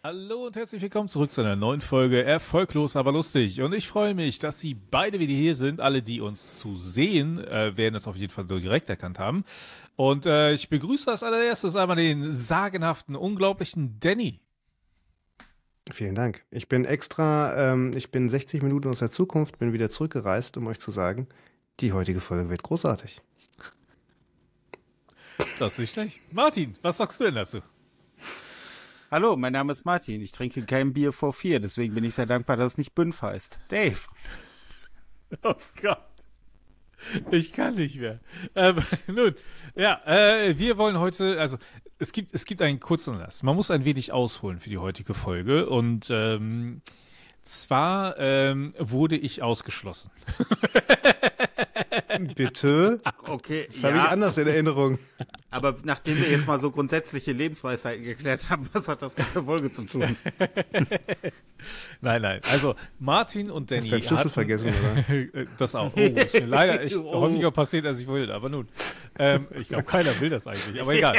Hallo und herzlich willkommen zurück zu einer neuen Folge Erfolglos, aber lustig. Und ich freue mich, dass Sie beide wieder hier sind. Alle, die uns zu sehen, werden das auf jeden Fall so direkt erkannt haben. Und ich begrüße als allererstes einmal den sagenhaften, unglaublichen Danny. Vielen Dank. Ich bin 60 Minuten aus der Zukunft, bin wieder zurückgereist, um euch zu sagen, die heutige Folge wird großartig. Das ist nicht schlecht. Martin, was sagst du denn dazu? Hallo, mein Name ist Martin. Ich trinke kein Bier vor 4, deswegen bin ich sehr dankbar, dass es nicht Bünf heißt. Dave. Oh Gott. Ich kann nicht mehr. Nun, ja, wir wollen heute, also es gibt einen kurzen Anlass. Man muss ein wenig ausholen für die heutige Folge und zwar wurde ich ausgeschlossen. Bitte? Okay, Das habe ich anders in Erinnerung. Aber nachdem wir jetzt mal so grundsätzliche Lebensweisheiten geklärt haben, was hat das mit der Folge zu tun? Nein, also Martin und Danny. Hast du deinen Schlüssel vergessen, oder? Das auch. Oh, ist mir leider echt häufiger passiert, als ich will, aber nun. Ich glaube, keiner will das eigentlich, aber egal.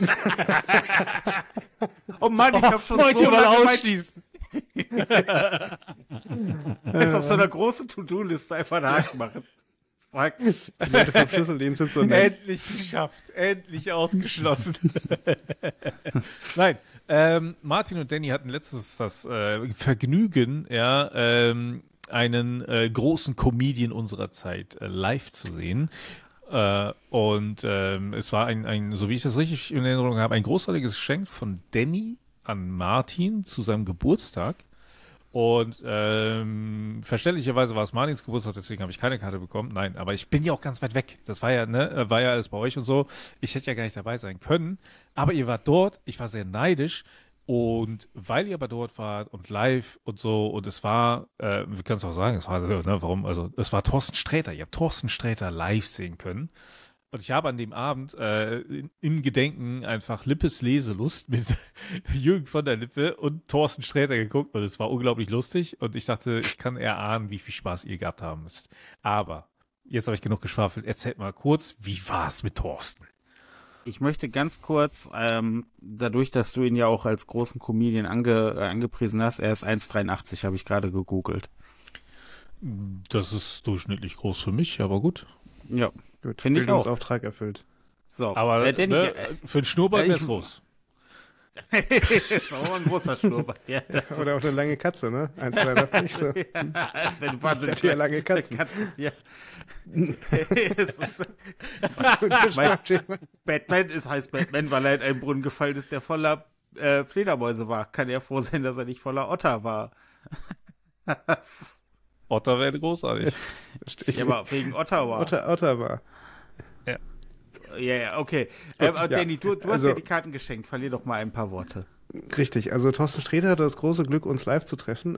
Oh Mann, ich habe schon Wollte so mal lange ausschließen. jetzt auf so einer großen To-Do-Liste einfach einen Haken machen. Fuck. Die Leute vom Schlüsseldienst sind so nett. Endlich geschafft, endlich ausgeschlossen. Nein, Martin und Danny hatten letztens das Vergnügen, ja, einen großen Comedian unserer Zeit live zu sehen. Und es war so wie ich das richtig in Erinnerung habe, ein großartiges Geschenk von Danny an Martin zu seinem Geburtstag. Und verständlicherweise war es Martins Geburtstag, deswegen habe ich keine Karte bekommen. Nein, aber ich bin ja auch ganz weit weg. Das war ja, war ja alles bei euch und so. Ich hätte ja gar nicht dabei sein können. Aber ihr wart dort, ich war sehr neidisch. Und weil ihr aber dort wart und live und so, und es war, wir können es auch sagen, es war, warum, also es war Thorsten Sträter. Ihr habt Thorsten Sträter live sehen können. Und ich habe an dem Abend im Gedenken einfach Lippes Leselust mit Jürgen von der Lippe und Thorsten Sträter geguckt und es war unglaublich lustig und ich dachte, ich kann erahnen, wie viel Spaß ihr gehabt haben müsst. Aber jetzt habe ich genug geschwafelt. Erzählt mal kurz, wie war es mit Thorsten? Ich möchte ganz kurz, dadurch, dass du ihn ja auch als großen Comedian angepriesen hast, er ist 1,83, habe ich gerade gegoogelt. Das ist durchschnittlich groß für mich, aber gut. Ja. Gut, finde ich auch. Bildungsauftrag erfüllt. So, aber für einen Schnurrbart wäre es groß. ist auch ein großer Schnurrbart, ja. Oder auch eine lange Katze, ne? 1,83 so. Ja, als wenn du wahnsinnig Ja, lange Katzen. Ja. Batman heißt Batman, weil er in einen Brunnen gefallen ist, der voller Fledermäuse war. Kann er froh sein, dass er nicht voller Otter war. Otter wäre großartig. Ja, aber wegen Ottawa. Ottawa. Ja, okay. Danny, du hast ja die Karten geschenkt. Verlier doch mal ein paar Worte. Richtig, also Thorsten Sträter hatte das große Glück, uns live zu treffen.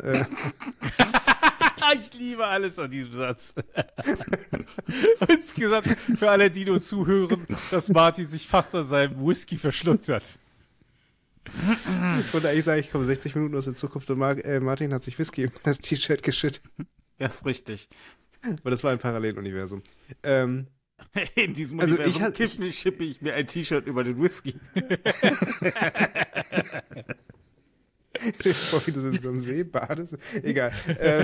Ich liebe alles an diesem Satz. Insgesamt für alle, die nur zuhören, dass Martin sich fast an seinem Whisky verschluckt hat. Ich wollte eigentlich sagen, ich komme 60 Minuten aus der Zukunft und Martin hat sich Whisky in das T-Shirt geschüttet. Ja, ist richtig. Aber das war ein Paralleluniversum. In diesem Also Universum schippe ich mir ein T-Shirt über den Whisky. Vor wie du in so einem See badest. Egal.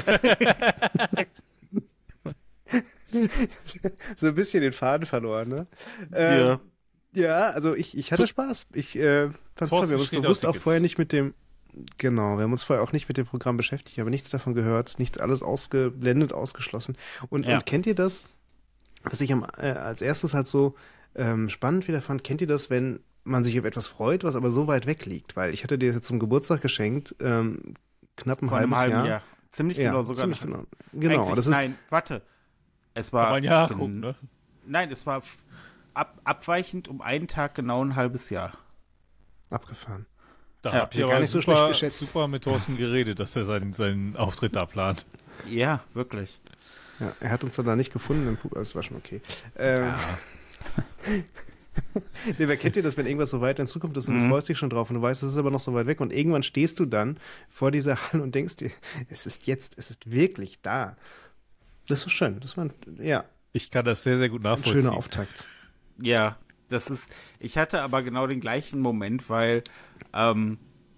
So ein bisschen den Faden verloren, ne? Ja. Ja, also ich hatte Spaß. Ich fand es toll. Wir haben uns bewusst auch vorher nicht mit dem Genau, wir haben uns vorher auch nicht mit dem Programm beschäftigt, aber nichts davon gehört, nichts, alles ausgeblendet, ausgeschlossen. Und kennt ihr das, was ich als erstes halt so spannend wieder fand, kennt ihr das, wenn man sich auf etwas freut, was aber so weit weg liegt? Weil ich hatte dir das jetzt zum Geburtstag geschenkt, knapp ein halbes Jahr. Ziemlich genau sogar. Ziemlich genau. Genau, das ist, nein, warte. Es war ein Jahr gucken, ne? Nein, es war abweichend um einen Tag genau ein halbes Jahr. Abgefahren. Da habt ihr gar aber nicht so schlecht geschätzt. super mit Thorsten geredet, dass er seinen Auftritt da plant. Ja, wirklich. Ja, er hat uns dann da nicht gefunden, das war schon okay. Nee, wer kennt ihr das, wenn irgendwas so weit in Zukunft ist und du freust dich schon drauf und du weißt, es ist aber noch so weit weg und irgendwann stehst du dann vor dieser Halle und denkst dir, es ist wirklich da. Das ist so schön. Ich kann das sehr, sehr gut nachvollziehen. Ein schöner Auftakt. Ja, ich hatte aber genau den gleichen Moment, weil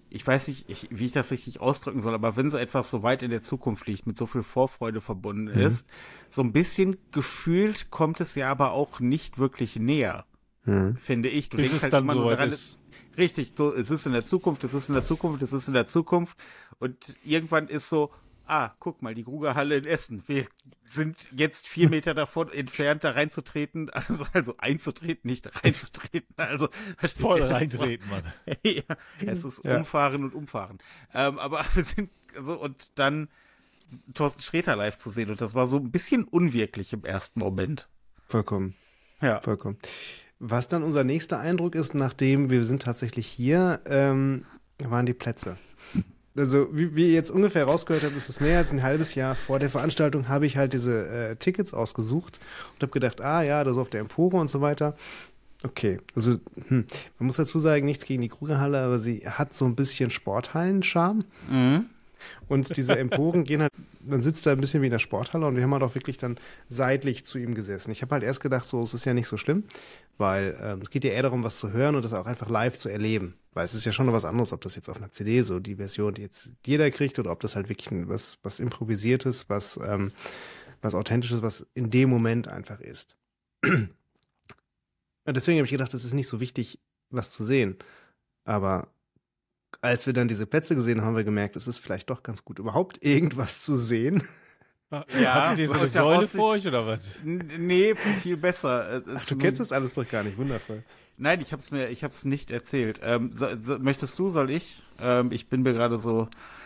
ich weiß nicht, wie ich das richtig ausdrücken soll, aber wenn so etwas so weit in der Zukunft liegt, mit so viel Vorfreude verbunden ist, so ein bisschen gefühlt kommt es ja aber auch nicht wirklich näher, finde ich. Du denkst halt immer nur daran, richtig, so, es ist in der Zukunft, es ist in der Zukunft, es ist in der Zukunft und irgendwann ist so, guck mal, die Grugerhalle in Essen. Wir sind jetzt 4 Meter davon entfernt, da reinzutreten. Also einzutreten, nicht reinzutreten. Also voll reintreten, Mann. Ja, es ist umfahren und umfahren. Aber wir sind und dann Thorsten Sträter live zu sehen. Und das war so ein bisschen unwirklich im ersten Moment. Vollkommen. Ja. Vollkommen. Was dann unser nächster Eindruck ist, nachdem wir sind tatsächlich hier, waren die Plätze. Also, wie ihr jetzt ungefähr rausgehört habt, ist es mehr als ein halbes Jahr vor der Veranstaltung, habe ich halt diese Tickets ausgesucht und habe gedacht, das auf der Empore und so weiter. Okay, also man muss dazu sagen, nichts gegen die Krugerhalle, aber sie hat so ein bisschen Sporthallen-Charme. Und diese Emporen gehen halt, man sitzt da ein bisschen wie in der Sporthalle und wir haben halt auch wirklich dann seitlich zu ihm gesessen. Ich habe halt erst gedacht, so, es ist ja nicht so schlimm, weil es geht ja eher darum, was zu hören und das auch einfach live zu erleben. Weil es ist ja schon noch was anderes, ob das jetzt auf einer CD so die Version, die jetzt jeder kriegt, oder ob das halt wirklich was Improvisiertes, was Authentisches, was in dem Moment einfach ist. Und deswegen habe ich gedacht, es ist nicht so wichtig, was zu sehen. Aber als wir dann diese Plätze gesehen haben, haben wir gemerkt, es ist vielleicht doch ganz gut, überhaupt irgendwas zu sehen. Ja, hattet ihr so eine Säule vor euch oder was? Nee, viel besser. Ach, du kennst das alles doch gar nicht, wundervoll. Nein, ich hab's nicht erzählt. Möchtest du, soll ich? Ich bin mir gerade so.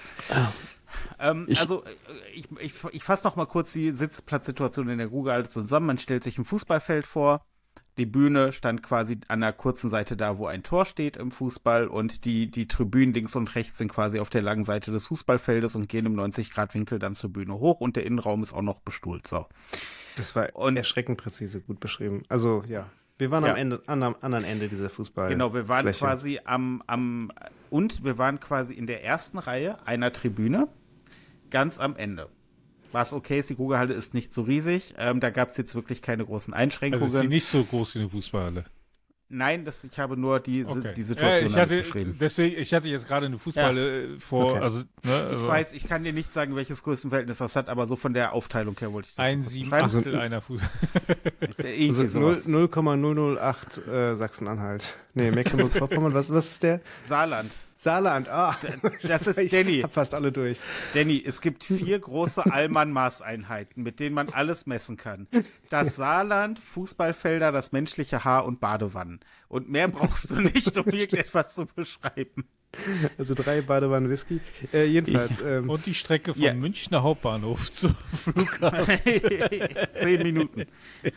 Ich fasse noch mal kurz die Sitzplatzsituation in der Grugerhalle zusammen. Man stellt sich ein Fußballfeld vor. Die Bühne stand quasi an der kurzen Seite da, wo ein Tor steht im Fußball und die Tribünen links und rechts sind quasi auf der langen Seite des Fußballfeldes und gehen im 90-Grad-Winkel dann zur Bühne hoch und der Innenraum ist auch noch bestuhlt. So. Das war erschreckend präzise, gut beschrieben. Also, ja. Wir waren am anderen Ende dieser Fußball. Genau, wir waren quasi wir waren quasi in der ersten Reihe einer Tribüne, ganz am Ende. Was okay ist, die Grugerhalle ist nicht so riesig, da gab es jetzt wirklich keine großen Einschränkungen. Also ist sie nicht so groß wie eine Fußballhalle? Nein, ich habe nur die Situation beschrieben. Deswegen, ich hatte jetzt gerade eine Fußballhalle vor, okay. Also ich weiß, ich kann dir nicht sagen, welches Größenverhältnis das hat, aber so von der Aufteilung her wollte ich das 1/7 einer Fußballhalle. Also 0,008 Sachsen-Anhalt. Nee, Mecklenburg-Vorpommern, was ist der? Saarland, das ist Danny. Ich hab fast alle durch. Danny, es gibt 4 große Allmann-Maßeinheiten, mit denen man alles messen kann. Das Saarland, Fußballfelder, das menschliche Haar und Badewannen. Und mehr brauchst du nicht, um irgendetwas zu beschreiben. Also 3 Badewannen Whisky. Jedenfalls. Und die Strecke vom Münchner Hauptbahnhof zum Flughafen. 10 Minuten.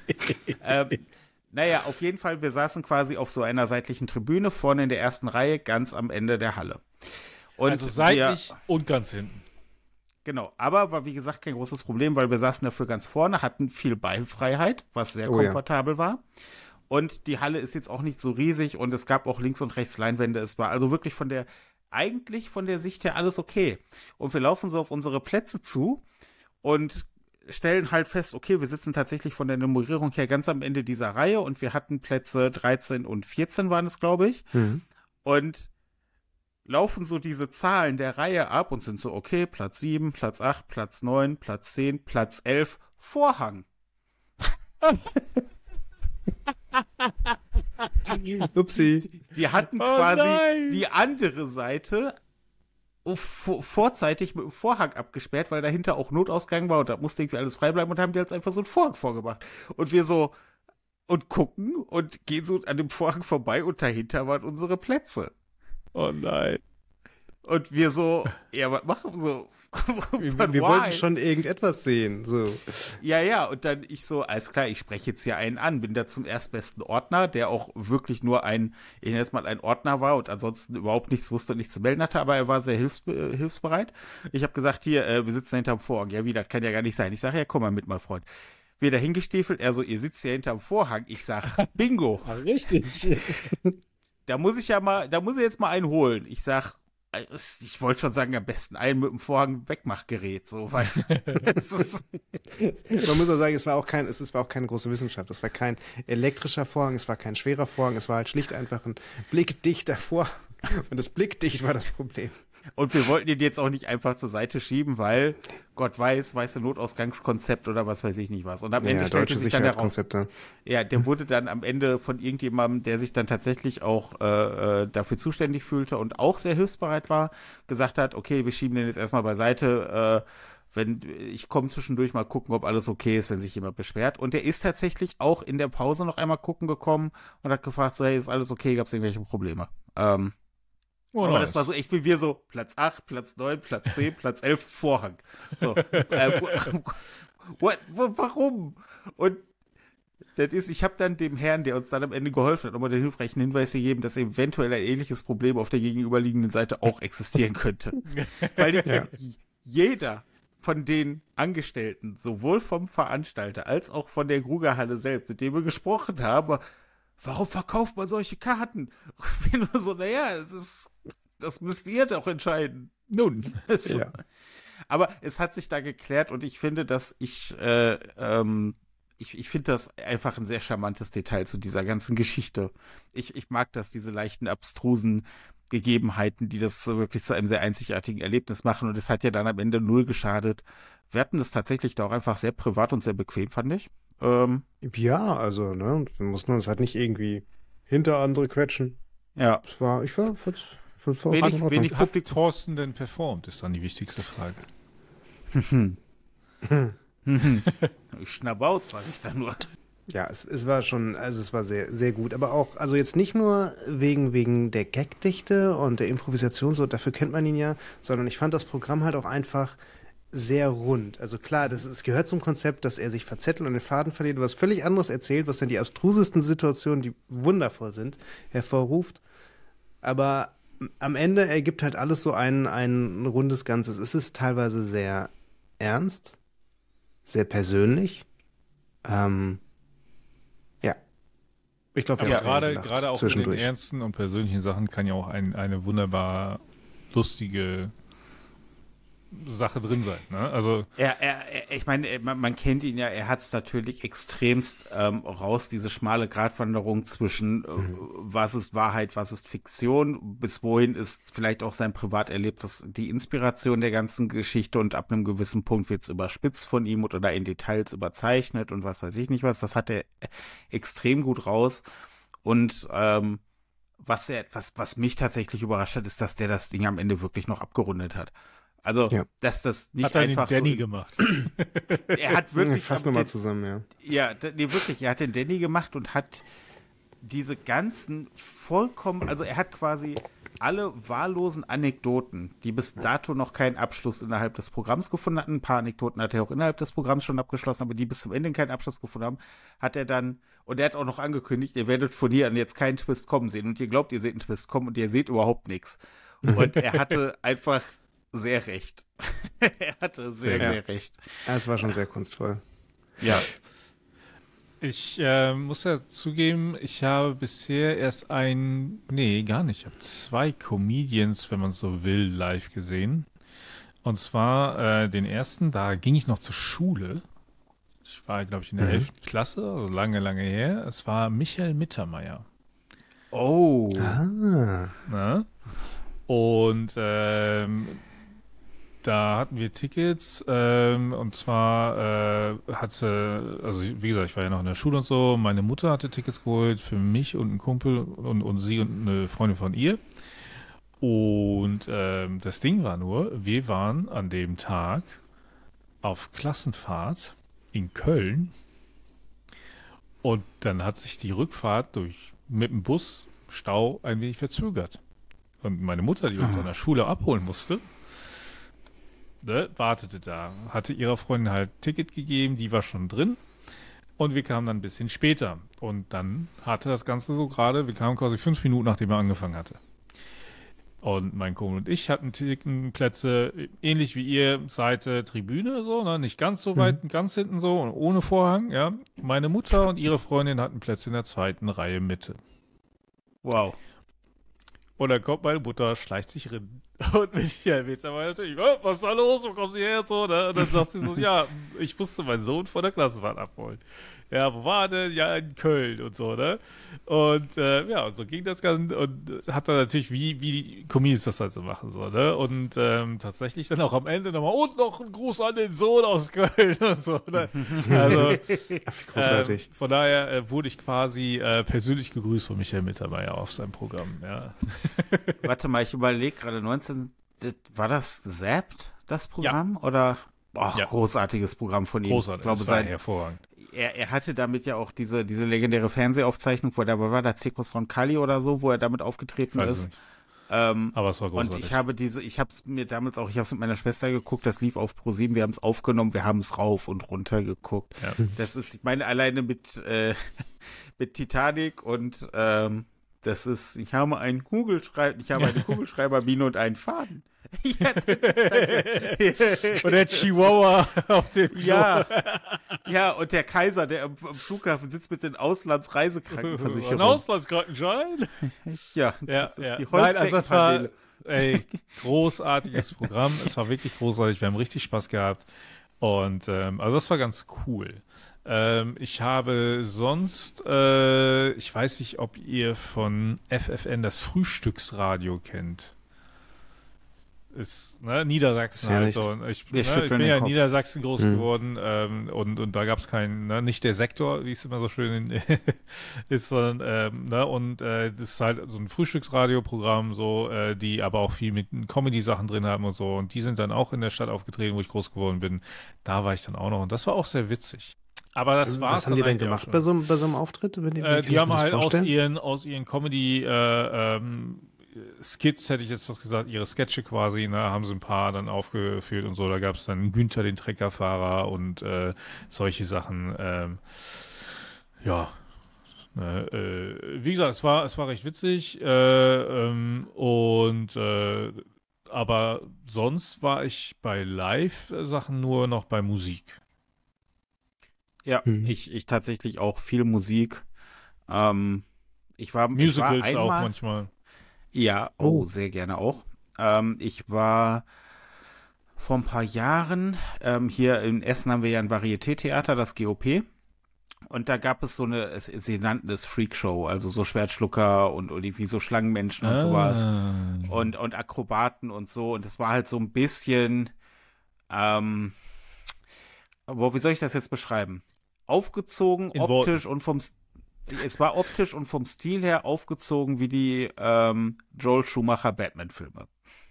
Naja, auf jeden Fall, wir saßen quasi auf so einer seitlichen Tribüne, vorne in der ersten Reihe, ganz am Ende der Halle. Und also seitlich und ganz hinten. Genau, aber war wie gesagt kein großes Problem, weil wir saßen dafür ganz vorne, hatten viel Beinfreiheit, was sehr komfortabel war. Und die Halle ist jetzt auch nicht so riesig und es gab auch links und rechts Leinwände. Es war also wirklich von der Sicht her alles okay. Und wir laufen so auf unsere Plätze zu und stellen halt fest, okay, wir sitzen tatsächlich von der Nummerierung her ganz am Ende dieser Reihe und wir hatten Plätze 13 und 14 waren es, glaube ich. Und laufen so diese Zahlen der Reihe ab und sind so, okay, Platz 7, Platz 8, Platz 9, Platz 10, Platz 11, Vorhang. Upsi. Die hatten quasi die andere Seite vorzeitig mit dem Vorhang abgesperrt, weil dahinter auch Notausgang war und da musste irgendwie alles frei bleiben und haben die jetzt einfach so einen Vorhang vorgemacht. Und wir so und gucken und gehen so an dem Vorhang vorbei und dahinter waren unsere Plätze. Oh nein. Und wir so, ja, was machen wir so? Wir wollten schon irgendetwas sehen, so. Ja, und dann ich so, alles klar, ich spreche jetzt hier einen an, bin da zum erstbesten Ordner, der auch wirklich nur ein Ordner war und ansonsten überhaupt nichts wusste und nichts zu melden hatte, aber er war sehr hilfsbereit. Ich habe gesagt, hier, wir sitzen hinterm Vorhang. Ja, wie, das kann ja gar nicht sein. Ich sage, ja, komm mal mit, mein Freund. Wir da hingestiefelt, er so, ihr sitzt ja hinterm Vorhang. Ich sag, bingo. Richtig. Da muss er jetzt mal einen holen. Ich sag, ich wollte schon sagen, am besten einen mit dem Vorhang Wegmachgerät, so, weil es ist man muss auch sagen, es war auch keine große Wissenschaft. Es war kein elektrischer Vorhang, es war kein schwerer Vorhang, es war halt schlicht einfach ein blickdichter Vorhang. Und das blickdicht war das Problem. Und wir wollten ihn jetzt auch nicht einfach zur Seite schieben, weil Gott weiße Notausgangskonzept oder was weiß ich nicht was. Und am Ende stellte sich dann heraus, der wurde dann am Ende von irgendjemandem, der sich dann tatsächlich auch dafür zuständig fühlte und auch sehr hilfsbereit war, gesagt hat, okay, wir schieben den jetzt erstmal beiseite, ich komme zwischendurch mal gucken, ob alles okay ist, wenn sich jemand beschwert. Und der ist tatsächlich auch in der Pause noch einmal gucken gekommen und hat gefragt, so, hey, ist alles okay, gab es irgendwelche Probleme? Aber das war so echt wie wir so, Platz 8, Platz 9, Platz 10, Platz 11, Vorhang. So, warum? Und das ist, ich habe dann dem Herrn, der uns dann am Ende geholfen hat, nochmal den hilfreichen Hinweis gegeben, dass eventuell ein ähnliches Problem auf der gegenüberliegenden Seite auch existieren könnte. Weil jeder von den Angestellten, sowohl vom Veranstalter als auch von der Grugerhalle selbst, mit dem wir gesprochen haben, warum verkauft man solche Karten? Ich bin nur so, das müsst ihr doch entscheiden. Nun. Ja. Aber es hat sich da geklärt und ich finde, dass ich finde das einfach ein sehr charmantes Detail zu dieser ganzen Geschichte. Ich mag das, diese leichten, abstrusen Gegebenheiten, die das so wirklich zu einem sehr einzigartigen Erlebnis machen und es hat ja dann am Ende null geschadet. Wir hatten das tatsächlich da auch einfach sehr privat und sehr bequem, fand ich. Ja, also, ne, muss man es halt nicht irgendwie hinter andere quetschen. Ja. Wenig hat Thorsten denn performt, ist dann die wichtigste Frage. Schnabaut, sag ich da nur. Ja, es war schon, also es war sehr, sehr gut, aber auch, also jetzt nicht nur wegen der Gagdichte und der Improvisation, so, dafür kennt man ihn ja, sondern ich fand das Programm halt auch einfach sehr rund. Also klar, es gehört zum Konzept, dass er sich verzettelt und den Faden verliert und was völlig anderes erzählt, was dann die abstrusesten Situationen, die wundervoll sind, hervorruft. Aber am Ende ergibt halt alles so ein rundes Ganzes. Es ist teilweise sehr ernst, sehr persönlich. Ich glaube, gerade auch in den ernsten und persönlichen Sachen kann ja auch eine wunderbar lustige Sache drin sein, ne? Also ich meine, man kennt ihn ja, er hat es natürlich extremst raus, diese schmale Gratwanderung zwischen was ist Wahrheit, was ist Fiktion, bis wohin ist vielleicht auch sein Privaterlebtes die Inspiration der ganzen Geschichte und ab einem gewissen Punkt wird es überspitzt von ihm oder in Details überzeichnet und was weiß ich nicht was, das hat er extrem gut raus und was mich tatsächlich überrascht hat, ist, dass der das Ding am Ende wirklich noch abgerundet hat. Also, dass das nicht einfach hat er den Danny gemacht. Er hat wirklich fast nochmal zusammen, ja. Ja, wirklich, er hat den Danny gemacht und hat diese ganzen also er hat quasi alle wahllosen Anekdoten, die bis dato noch keinen Abschluss innerhalb des Programms gefunden hatten, ein paar Anekdoten hat er auch innerhalb des Programms schon abgeschlossen, aber die bis zum Ende keinen Abschluss gefunden haben, hat er dann, und er hat auch noch angekündigt, ihr werdet von hier an jetzt keinen Twist kommen sehen und ihr glaubt, ihr seht einen Twist kommen und ihr seht überhaupt nichts. Und er hatte einfach sehr recht. Er hatte sehr recht. Ja, es war schon sehr kunstvoll. Ja. Ich muss ja zugeben, ich habe bisher erst gar nicht. Ich habe 2 Comedians, wenn man so will, live gesehen. Und zwar den ersten, da ging ich noch zur Schule. Ich war, glaube ich, in der 11. Klasse, also lange, lange her. Es war Michael Mittermeier. Oh. Na? Und da hatten wir Tickets und zwar also wie gesagt, ich war ja noch in der Schule und so, meine Mutter hatte Tickets geholt für mich und einen Kumpel und sie und eine Freundin von ihr und das Ding war nur, wir waren an dem Tag auf Klassenfahrt in Köln und dann hat sich die Rückfahrt mit dem Bus Stau ein wenig verzögert und meine Mutter, die uns an der Schule abholen musste, wartete da, hatte ihrer Freundin halt Ticket gegeben, die war schon drin und wir kamen dann ein bisschen später und dann hatte das Ganze so gerade, wir kamen quasi 5 Minuten, nachdem er angefangen hatte. Und mein Kumpel und ich hatten Plätze, ähnlich wie ihr, Seite Tribüne, so, ne? Nicht ganz so weit, ganz hinten so und ohne Vorhang, ja. Meine Mutter und ihre Freundin hatten Plätze in der 2. Reihe Mitte. Wow. Und dann kommt meine Mutter, schleicht sich Und Michael Mittermeier natürlich, was ist da los, wo kommen Sie her, so, ne? Und dann sagt sie so, ja, ich musste meinen Sohn von der Klassenfahrt abholen. Ja, wo war der? Ja, in Köln und so, ne? Und ja, so ging das Ganze und hat dann natürlich, wie die Comedians das halt so machen, so, ne? Und tatsächlich dann auch am Ende nochmal, und noch ein Gruß an den Sohn aus Köln und so, ne? Also, großartig. Von daher wurde ich quasi persönlich gegrüßt von Michael Mittermeier auf seinem Programm, ja. Warte mal, ich überlege gerade, war das Zapped, das Programm? Ja. Oder, großartiges Programm von ihm. Großartig, ich glaube, das war hervorragend. Er hatte damit ja auch diese legendäre Fernsehaufzeichnung, wo war da Circus Roncalli oder so, wo er damit aufgetreten ist. Aber es war großartig. Und ich habe es mit meiner Schwester geguckt, das lief auf Pro7, wir haben es aufgenommen, wir haben es rauf und runter geguckt. Ja. Das ist, ich meine, alleine mit Titanic und ich habe eine Kugelschreiberbiene und einen Faden. Ja, und der Chihuahua auf dem Klo. Ja, und der Kaiser, der am Flughafen sitzt mit den Auslandsreisekrankenversicherungen. Ein Auslandskrankenschein? Ja, das ist die Nein, also das war großartiges Programm. Es war wirklich großartig. Wir haben richtig Spaß gehabt. Und also das war ganz cool. Ich habe sonst, ich weiß nicht, ob ihr von FFN das Frühstücksradio kennt. Ist Niedersachsen halt so. Ich bin ja in Niedersachsen groß geworden und da gab es keinen, nicht der Sektor, wie es immer so schön ist, sondern das ist halt so ein Frühstücksradioprogramm, so, die aber auch viel mit Comedy-Sachen drin haben und so, und die sind dann auch in der Stadt aufgetreten, wo ich groß geworden bin. Da war ich dann auch noch und das war auch sehr witzig. Aber das war's. Was haben die denn gemacht bei so einem Auftritt? Die haben halt aus ihren Comedy Skits, hätte ich jetzt was gesagt, ihre Sketche quasi, haben sie ein paar dann aufgeführt und so. Da gab es dann Günther, den Treckerfahrer und solche Sachen. Wie gesagt, es war recht witzig aber sonst war ich bei Live-Sachen nur noch bei Musik. Ja, ich tatsächlich auch viel Musik. Musicals auch manchmal. Ja, sehr gerne auch. Ich war vor ein paar Jahren, hier in Essen haben wir ja ein Varieté-Theater, das GOP. Und da gab es sie nannten es Freakshow, also so Schwertschlucker und irgendwie so Schlangenmenschen und sowas. Und Akrobaten und so. Und es war halt so ein bisschen, wie soll ich das jetzt beschreiben? Aufgezogen, es war optisch und vom Stil her aufgezogen wie die Joel Schumacher Batman-Filme.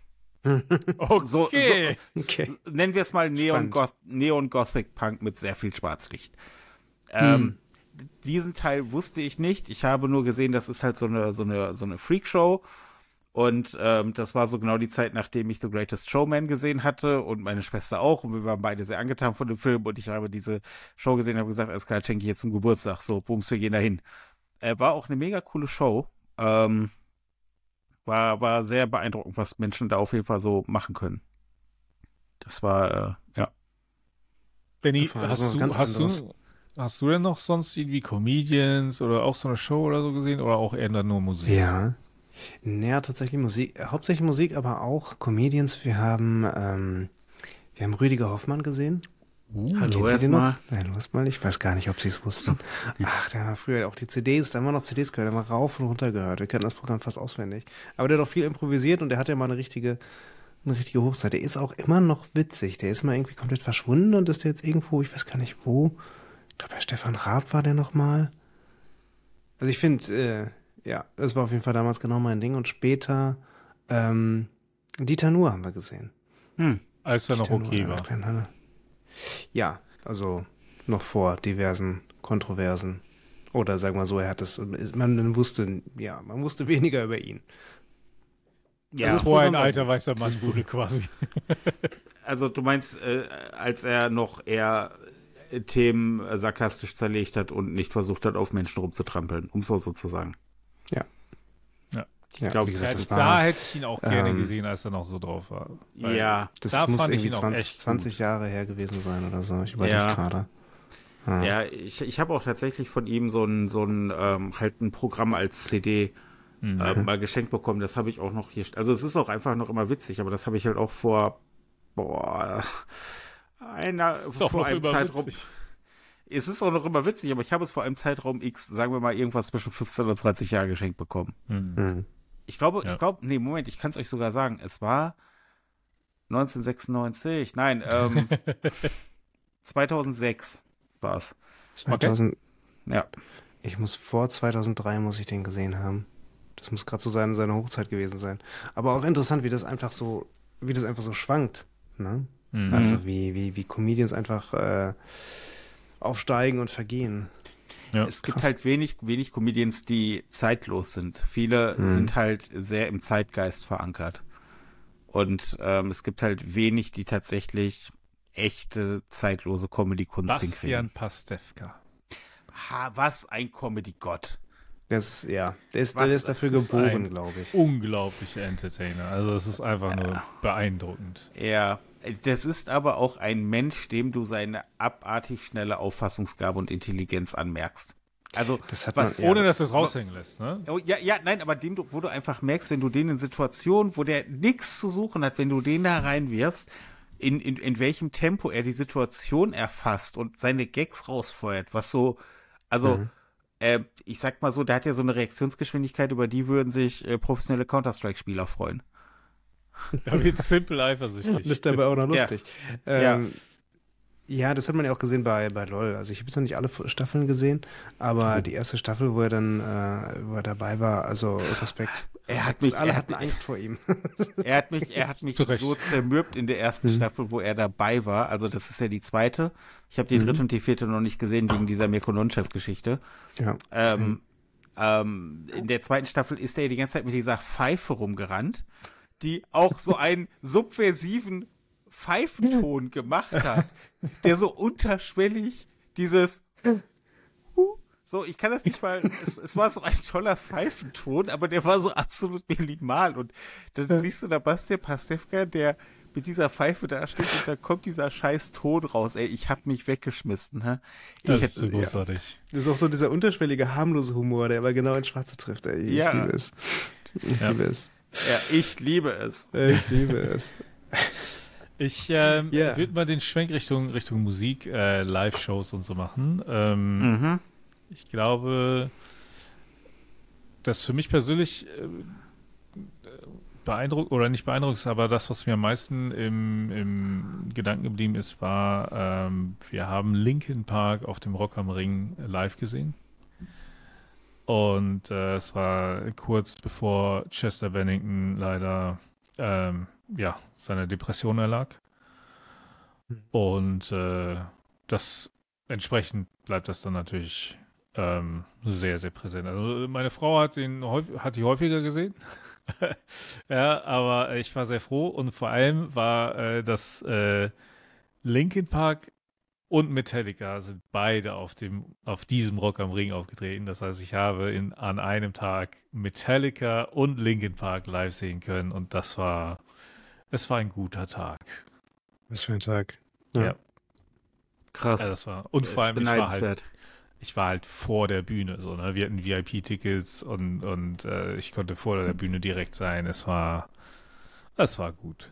Okay. Okay. Nennen wir es mal Neon Gothic Punk mit sehr viel Schwarzlicht. Diesen Teil wusste ich nicht. Ich habe nur gesehen, das ist halt so eine Freakshow. Und das war so genau die Zeit, nachdem ich The Greatest Showman gesehen hatte und meine Schwester auch. Und wir waren beide sehr angetan von dem Film. Und ich habe diese Show gesehen und habe gesagt, alles klar, schenke ich jetzt zum Geburtstag. So, bums, wir gehen dahin. War auch eine mega coole Show. War sehr beeindruckend, was Menschen da auf jeden Fall so machen können. Das war, ja. Danny, hast du denn noch sonst irgendwie Comedians oder auch so eine Show oder so gesehen? Oder auch eher nur Musik? Ja. Naja, tatsächlich Musik, hauptsächlich Musik, aber auch Comedians. Wir haben Rüdiger Hoffmann gesehen. Hallo erstmal. Hallo erstmal, ich weiß gar nicht, ob sie es wussten. Ach, der war früher auch die CDs, da haben wir noch CDs gehört, da haben wir rauf und runter gehört. Wir kannten das Programm fast auswendig. Aber der hat auch viel improvisiert und der hatte ja mal eine richtige Hochzeit. Der ist auch immer noch witzig. Der ist mal irgendwie komplett verschwunden und ist jetzt irgendwo, ich weiß gar nicht wo. Ich glaube, bei Stefan Raab war der noch mal. Also ich finde, ja, das war auf jeden Fall damals genau mein Ding. Und später Dieter Nuhr haben wir gesehen. Als er noch okay war. Ja, also noch vor diversen Kontroversen. Oder sagen wir so, man wusste weniger über ihn. Ja, also vor ein alter weißer Mann wurde quasi. Also du meinst, als er noch eher Themen sarkastisch zerlegt hat und nicht versucht hat, auf Menschen rumzutrampeln, um so zu sagen. Ja. Ich glaube, da hätte ich ihn auch gerne gesehen, als er noch so drauf war. Ja. Das muss irgendwie 20 Jahre her gewesen sein oder so. Ich überlege gerade. Ja, ich habe auch tatsächlich von ihm so ein Programm als CD mal geschenkt bekommen. Das habe ich auch noch hier. Also es ist auch einfach noch immer witzig, aber das habe ich halt auch vor einem Zeitraum. Es ist auch noch immer witzig, aber ich habe es vor einem Zeitraum X, sagen wir mal, irgendwas zwischen 15 und 20 Jahren geschenkt bekommen. Ich glaube, nee, Moment, ich kann es euch sogar sagen. Es war 1996, nein, 2006 war es. 2000, okay. Ja. Ich muss vor 2003 muss ich den gesehen haben. Das muss gerade so seine Hochzeit gewesen sein. Aber auch interessant, wie das einfach so schwankt. Ne? Also wie Comedians einfach aufsteigen und vergehen. Ja, es gibt halt wenig Comedians, die zeitlos sind. Viele sind halt sehr im Zeitgeist verankert. Und es gibt halt wenig, die tatsächlich echte, zeitlose Comedy-Kunst hinkriegen. Bastian Pastewka. Was ein Comedy-Gott. Der ist dafür geboren, glaube ich. Unglaublicher Entertainer. Also es ist einfach nur beeindruckend. Ja, das ist aber auch ein Mensch, dem du seine abartig schnelle Auffassungsgabe und Intelligenz anmerkst. Also, ohne dass du es raushängen lässt, ne? Nein, aber wo du einfach merkst, wenn du den in Situationen, wo der nichts zu suchen hat, wenn du den da reinwirfst, in welchem Tempo er die Situation erfasst und seine Gags rausfeuert, was so, also, ich sag mal so, der hat ja so eine Reaktionsgeschwindigkeit, über die würden sich professionelle Counter-Strike-Spieler freuen. Aber jetzt simpel eifersüchtig. Das ist aber auch noch lustig. Ja, das hat man ja auch gesehen bei LOL. Also ich habe jetzt noch nicht alle Staffeln gesehen, aber die erste Staffel, wo er dabei war, also Respekt. Alle hatten Angst vor ihm. Er hat mich so zermürbt in der ersten Staffel, wo er dabei war. Also das ist ja die zweite. Ich habe die dritte und die vierte noch nicht gesehen, wegen dieser Mirko Nonchef-Geschichte. Ja. In der zweiten Staffel ist er ja die ganze Zeit mit dieser Pfeife rumgerannt, die auch so einen subversiven Pfeifenton gemacht hat, der so unterschwellig dieses so, ich kann das nicht mal, es war so ein toller Pfeifenton, aber der war so absolut minimal und dann siehst du da Bastian Pastewka, der mit dieser Pfeife da steht und da kommt dieser scheiß Ton raus, ey, ich hab mich weggeschmissen, hä? Das ist so großartig. Das ist auch so dieser unterschwellige, harmlose Humor, der aber genau ins Schwarze trifft, ey. Ich liebe es. Ich liebe es. Ja, ich liebe es. Ich liebe es. Ich würde mal den Schwenk Richtung Musik, Live-Shows und so machen. Ich glaube, dass für mich persönlich beeindruckt, oder nicht beeindruckt ist, aber das, was mir am meisten im Gedanken geblieben ist, war, wir haben Linkin Park auf dem Rock am Ring live gesehen. Und es war kurz bevor Chester Bennington leider seiner Depression erlag. Und entsprechend bleibt das dann natürlich sehr, sehr präsent. Also meine Frau hat die häufiger gesehen. Ja, aber ich war sehr froh und vor allem war dass Linkin Park und Metallica sind beide auf diesem Rock am Ring aufgetreten. Das heißt, ich habe an einem Tag Metallica und Linkin Park live sehen können und es war ein guter Tag. Was für ein Tag. Ja. Krass. Ja, das war, und vor allem, ich war halt vor der Bühne, so, ne? Wir hatten VIP-Tickets und ich konnte vor der Bühne direkt sein. Es war gut.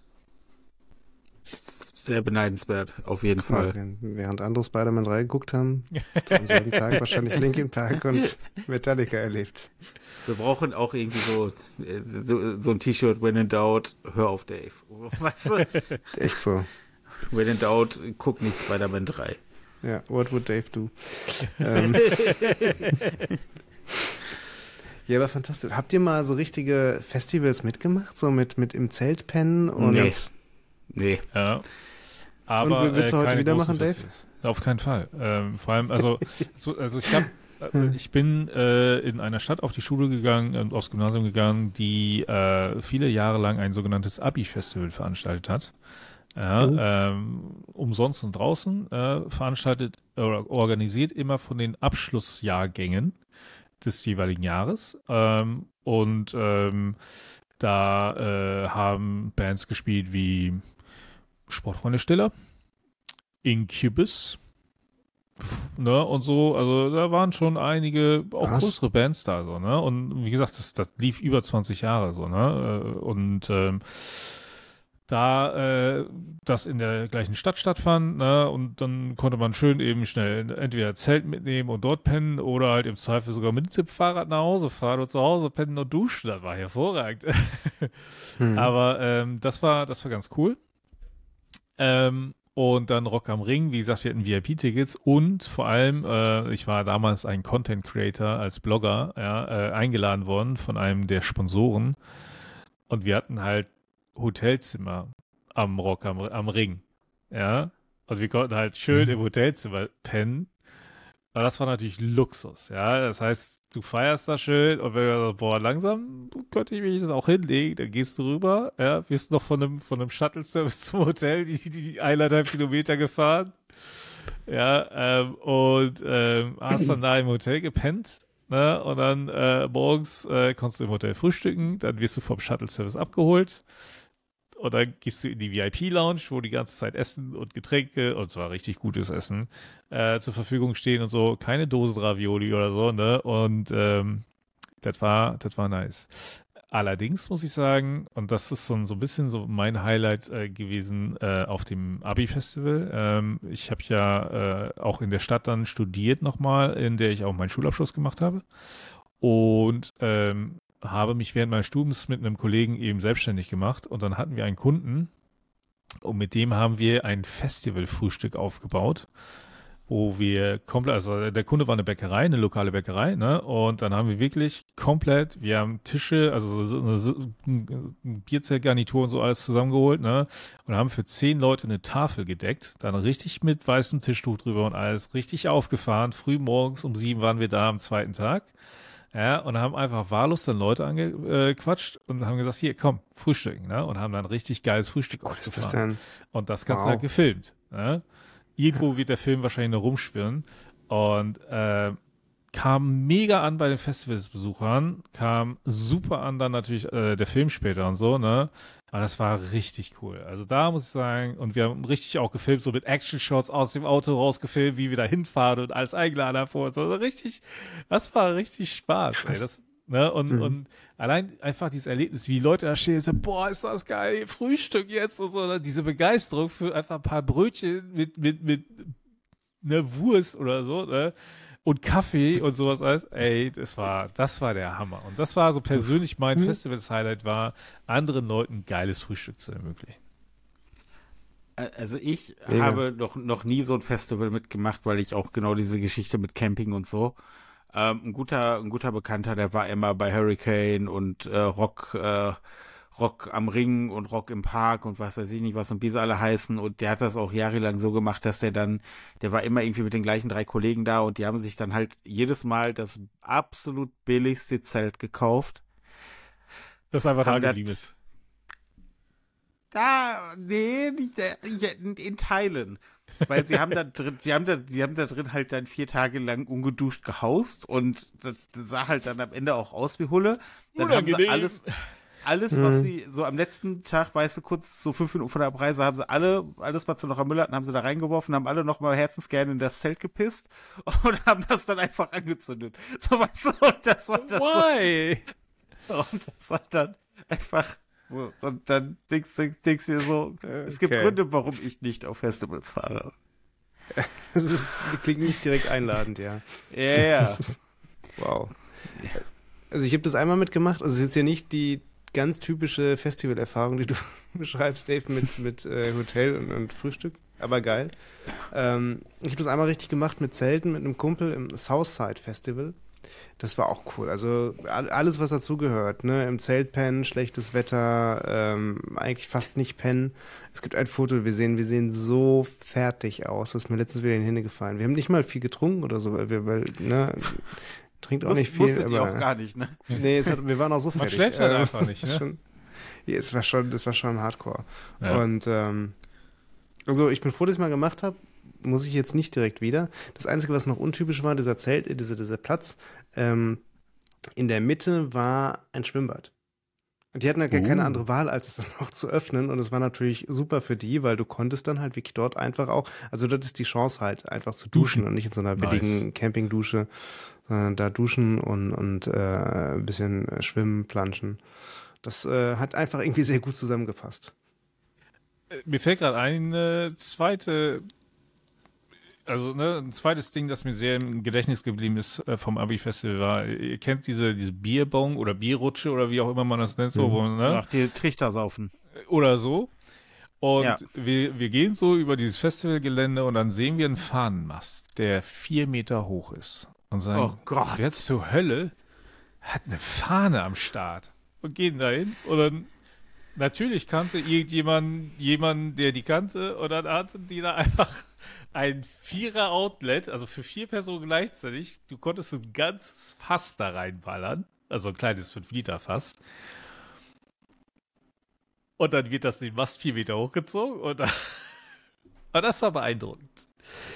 Sehr beneidenswert, auf jeden Fall. Während andere Spider-Man 3 geguckt haben, hast du am selben Tag wahrscheinlich Linkin Park und Metallica erlebt. Wir brauchen auch irgendwie so ein T-Shirt, when in doubt, hör auf Dave. So, weißt du? Echt so. When in doubt, guck nicht Spider-Man 3. Ja, what would Dave do? Ja, aber fantastisch. Habt ihr mal so richtige Festivals mitgemacht? So mit im Zelt pennen? Und Nee. Ja. Aber und willst du heute wieder machen, Dave? Auf keinen Fall. Vor allem, ich bin in einer Stadt auf die Schule gegangen und aufs Gymnasium gegangen, die viele Jahre lang ein sogenanntes Abi-Festival veranstaltet hat. Ja, umsonst und draußen veranstaltet oder organisiert immer von den Abschlussjahrgängen des jeweiligen Jahres. Da haben Bands gespielt wie Sportfreunde Stiller, Incubus, ne, und so, also da waren schon einige, auch Was? größere Bands da, so, ne, und wie gesagt, das lief über 20 Jahre, so, ne, und da das in der gleichen Stadt stattfand, ne, und dann konnte man schön eben schnell entweder Zelt mitnehmen und dort pennen oder halt im Zweifel sogar mit dem Fahrrad nach Hause fahren und zu Hause pennen und duschen, das war hervorragend. Aber das war ganz cool. Und dann Rock am Ring, wie gesagt, wir hatten VIP-Tickets und vor allem, ich war damals ein Content Creator als Blogger, ja, eingeladen worden von einem der Sponsoren und wir hatten halt Hotelzimmer am Rock am Ring, ja, und wir konnten halt schön im Hotelzimmer pennen, aber das war natürlich Luxus, ja, das heißt, du feierst da schön und wenn du sagst, boah, langsam könnte ich mich das auch hinlegen, dann gehst du rüber, ja, bist noch von einem Shuttle-Service zum Hotel, die 1,5 Kilometer gefahren, ja, und hast dann da im Hotel gepennt, ne, und dann morgens konntest du im Hotel frühstücken, dann wirst du vom Shuttle-Service abgeholt und dann gehst du in die VIP-Lounge, wo die ganze Zeit Essen und Getränke, und zwar richtig gutes Essen, zur Verfügung stehen und so. Keine Dose Ravioli oder so, ne? Und das war nice. Allerdings muss ich sagen, und das ist so ein bisschen so mein Highlight gewesen auf dem Abi-Festival. Ich habe ja auch in der Stadt dann studiert nochmal, in der ich auch meinen Schulabschluss gemacht habe. Und habe mich während meines Studiums mit einem Kollegen eben selbstständig gemacht und dann hatten wir einen Kunden und mit dem haben wir ein Festivalfrühstück aufgebaut, wo wir komplett, also der Kunde war eine Bäckerei, eine lokale Bäckerei, ne, und dann haben wir wirklich komplett, wir haben Tische, also ein Bierzeltgarnitur und so alles zusammengeholt, ne, und haben für 10 Leute eine Tafel gedeckt, dann richtig mit weißem Tischtuch drüber und alles richtig aufgefahren, früh morgens um 7 waren wir da am zweiten Tag. Ja, und haben einfach wahllos dann Leute angequatscht und haben gesagt, hier, komm, frühstücken, ne? Und haben dann richtig geiles Frühstück Was ist das aufgefahren. denn? Und das Ganze halt gefilmt, ne? Irgendwo wird der Film wahrscheinlich noch rumschwirren. Und kam mega an bei den Festivalsbesuchern, kam super an dann natürlich der Film später und so, ne? Aber das war richtig cool. Also da muss ich sagen, und wir haben richtig auch gefilmt, so mit Action-Shots aus dem Auto rausgefilmt, wie wir da hinfahren und alles eingeladen davor und so. Also richtig, das war richtig Spaß, ey. Das, ne? Und allein einfach dieses Erlebnis, wie Leute da stehen und sagen, boah, ist das geil, Frühstück jetzt und so, ne? Diese Begeisterung für einfach ein paar Brötchen mit ne Wurst oder so, ne? Und Kaffee und sowas alles, ey, das war der Hammer. Und das war so persönlich mein Festivals-Highlight, war, anderen Leuten geiles Frühstück zu ermöglichen. Also ich habe noch nie so ein Festival mitgemacht, weil ich auch genau diese Geschichte mit Camping und so. Ein guter Bekannter, der war immer bei Hurricane und Rock am Ring und Rock im Park und was weiß ich nicht was und wie sie alle heißen, und der hat das auch jahrelang so gemacht, dass der war immer irgendwie mit den gleichen 3 Kollegen da und die haben sich dann halt jedes Mal das absolut billigste Zelt gekauft. Das einfach da geblieben ist. Nee, nicht in Teilen. Weil sie haben da drin halt dann 4 Tage lang ungeduscht gehaust und das sah halt dann am Ende auch aus wie Hulle. Dann haben sie alles, was sie so am letzten Tag, weißt du, kurz so 5 Minuten vor der Abreise, haben sie alles, was sie noch am Müll hatten, haben sie da reingeworfen, haben alle nochmal herzensgern in das Zelt gepisst und haben das dann einfach angezündet. So, weißt du, und das war dann Why? so. Und das war dann einfach so. Und dann denkst du dir so, es gibt Gründe, warum ich nicht auf Festivals fahre. Das klingt nicht direkt einladend, ja. Ja. Wow. Also ich habe das einmal mitgemacht, also es ist jetzt ja nicht die ganz typische Festivalerfahrung, die du beschreibst, Dave, mit Hotel und Frühstück, aber geil. Ich habe das einmal richtig gemacht mit Zelten, mit einem Kumpel im Southside Festival. Das war auch cool. Also alles, was dazugehört, ne? Im Zelt pennen, schlechtes Wetter, eigentlich fast nicht pennen. Es gibt ein Foto, wir sehen so fertig aus, das ist mir letztens wieder in die Hände gefallen. Wir haben nicht mal viel getrunken oder so, weil ne, trinkt auch nicht viel. Musstet ihr auch gar nicht, ne? Nee, wir waren auch so fertig. Man schläft halt einfach nicht, ne? Es war schon Hardcore. Ja. Und also ich bin froh, dass ich mal gemacht habe. Muss ich jetzt nicht direkt wieder. Das Einzige, was noch untypisch war, dieser Platz, in der Mitte war ein Schwimmbad. Und die hatten halt gar keine andere Wahl, als es dann auch zu öffnen. Und es war natürlich super für die, weil du konntest dann halt wirklich dort einfach auch, also dort ist die Chance halt einfach zu duschen und nicht in so einer billigen Campingdusche, sondern da duschen und ein bisschen schwimmen, planschen. Das hat einfach irgendwie sehr gut zusammengepasst. Mir fällt gerade ein ein zweites Ding, das mir sehr im Gedächtnis geblieben ist vom Abi-Festival war, ihr kennt diese Bierbong oder Bierrutsche oder wie auch immer man das nennt, so, ne? Ach, die Trichter saufen. Oder so. Und wir gehen so über dieses Festivalgelände und dann sehen wir einen Fahnenmast, der 4 Meter hoch ist. Und sagen, oh Gott, wer zur Hölle hat eine Fahne am Start? Und gehen dahin und dann natürlich kannte jemanden, der die kannte, und dann hatten die da einfach ein 4er-Outlet, also für 4 Personen gleichzeitig. Du konntest ein ganzes Fass da reinballern, also ein kleines 5-Liter-Fass. Und dann wird das den Mast 4 Meter hochgezogen und das war beeindruckend.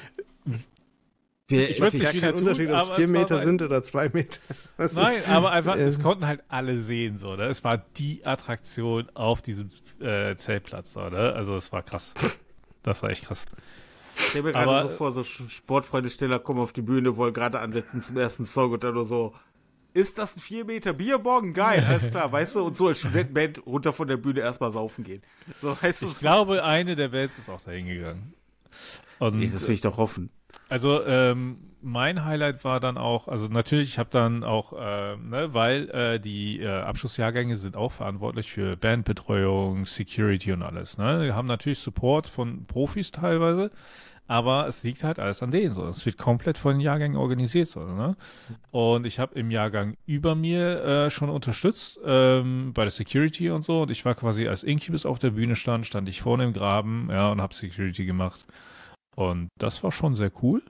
Ich weiß nicht, wie der Unterschied, ob es 4 Meter sind oder 2 Meter. Nein, aber einfach, es konnten halt alle sehen, so, ne? Es war die Attraktion auf diesem Zeltplatz, so, ne? Also es war krass. Das war echt krass. Ich stell mir gerade so vor, so Sportfreunde-Steller kommen auf die Bühne, wollen gerade ansetzen zum ersten Song und dann nur so, ist das ein 4 Meter Bierbong? Geil, alles klar, weißt du? Und so als Studentenband runter von der Bühne erstmal saufen gehen. So, weißt du, ich glaube, eine der Bands ist auch dahin gegangen. Und, das will ich doch hoffen. Also mein Highlight war dann auch, also natürlich, ich habe dann auch, weil die Abschlussjahrgänge sind auch verantwortlich für Bandbetreuung, Security und alles. Ne? Wir haben natürlich Support von Profis teilweise, aber es liegt halt alles an denen so. Es wird komplett von den Jahrgängen organisiert so. Ne? Und ich habe im Jahrgang über mir schon unterstützt bei der Security und so. Und ich war quasi, als Incubus auf der Bühne stand ich vorne im Graben, ja, und habe Security gemacht. Und das war schon sehr cool.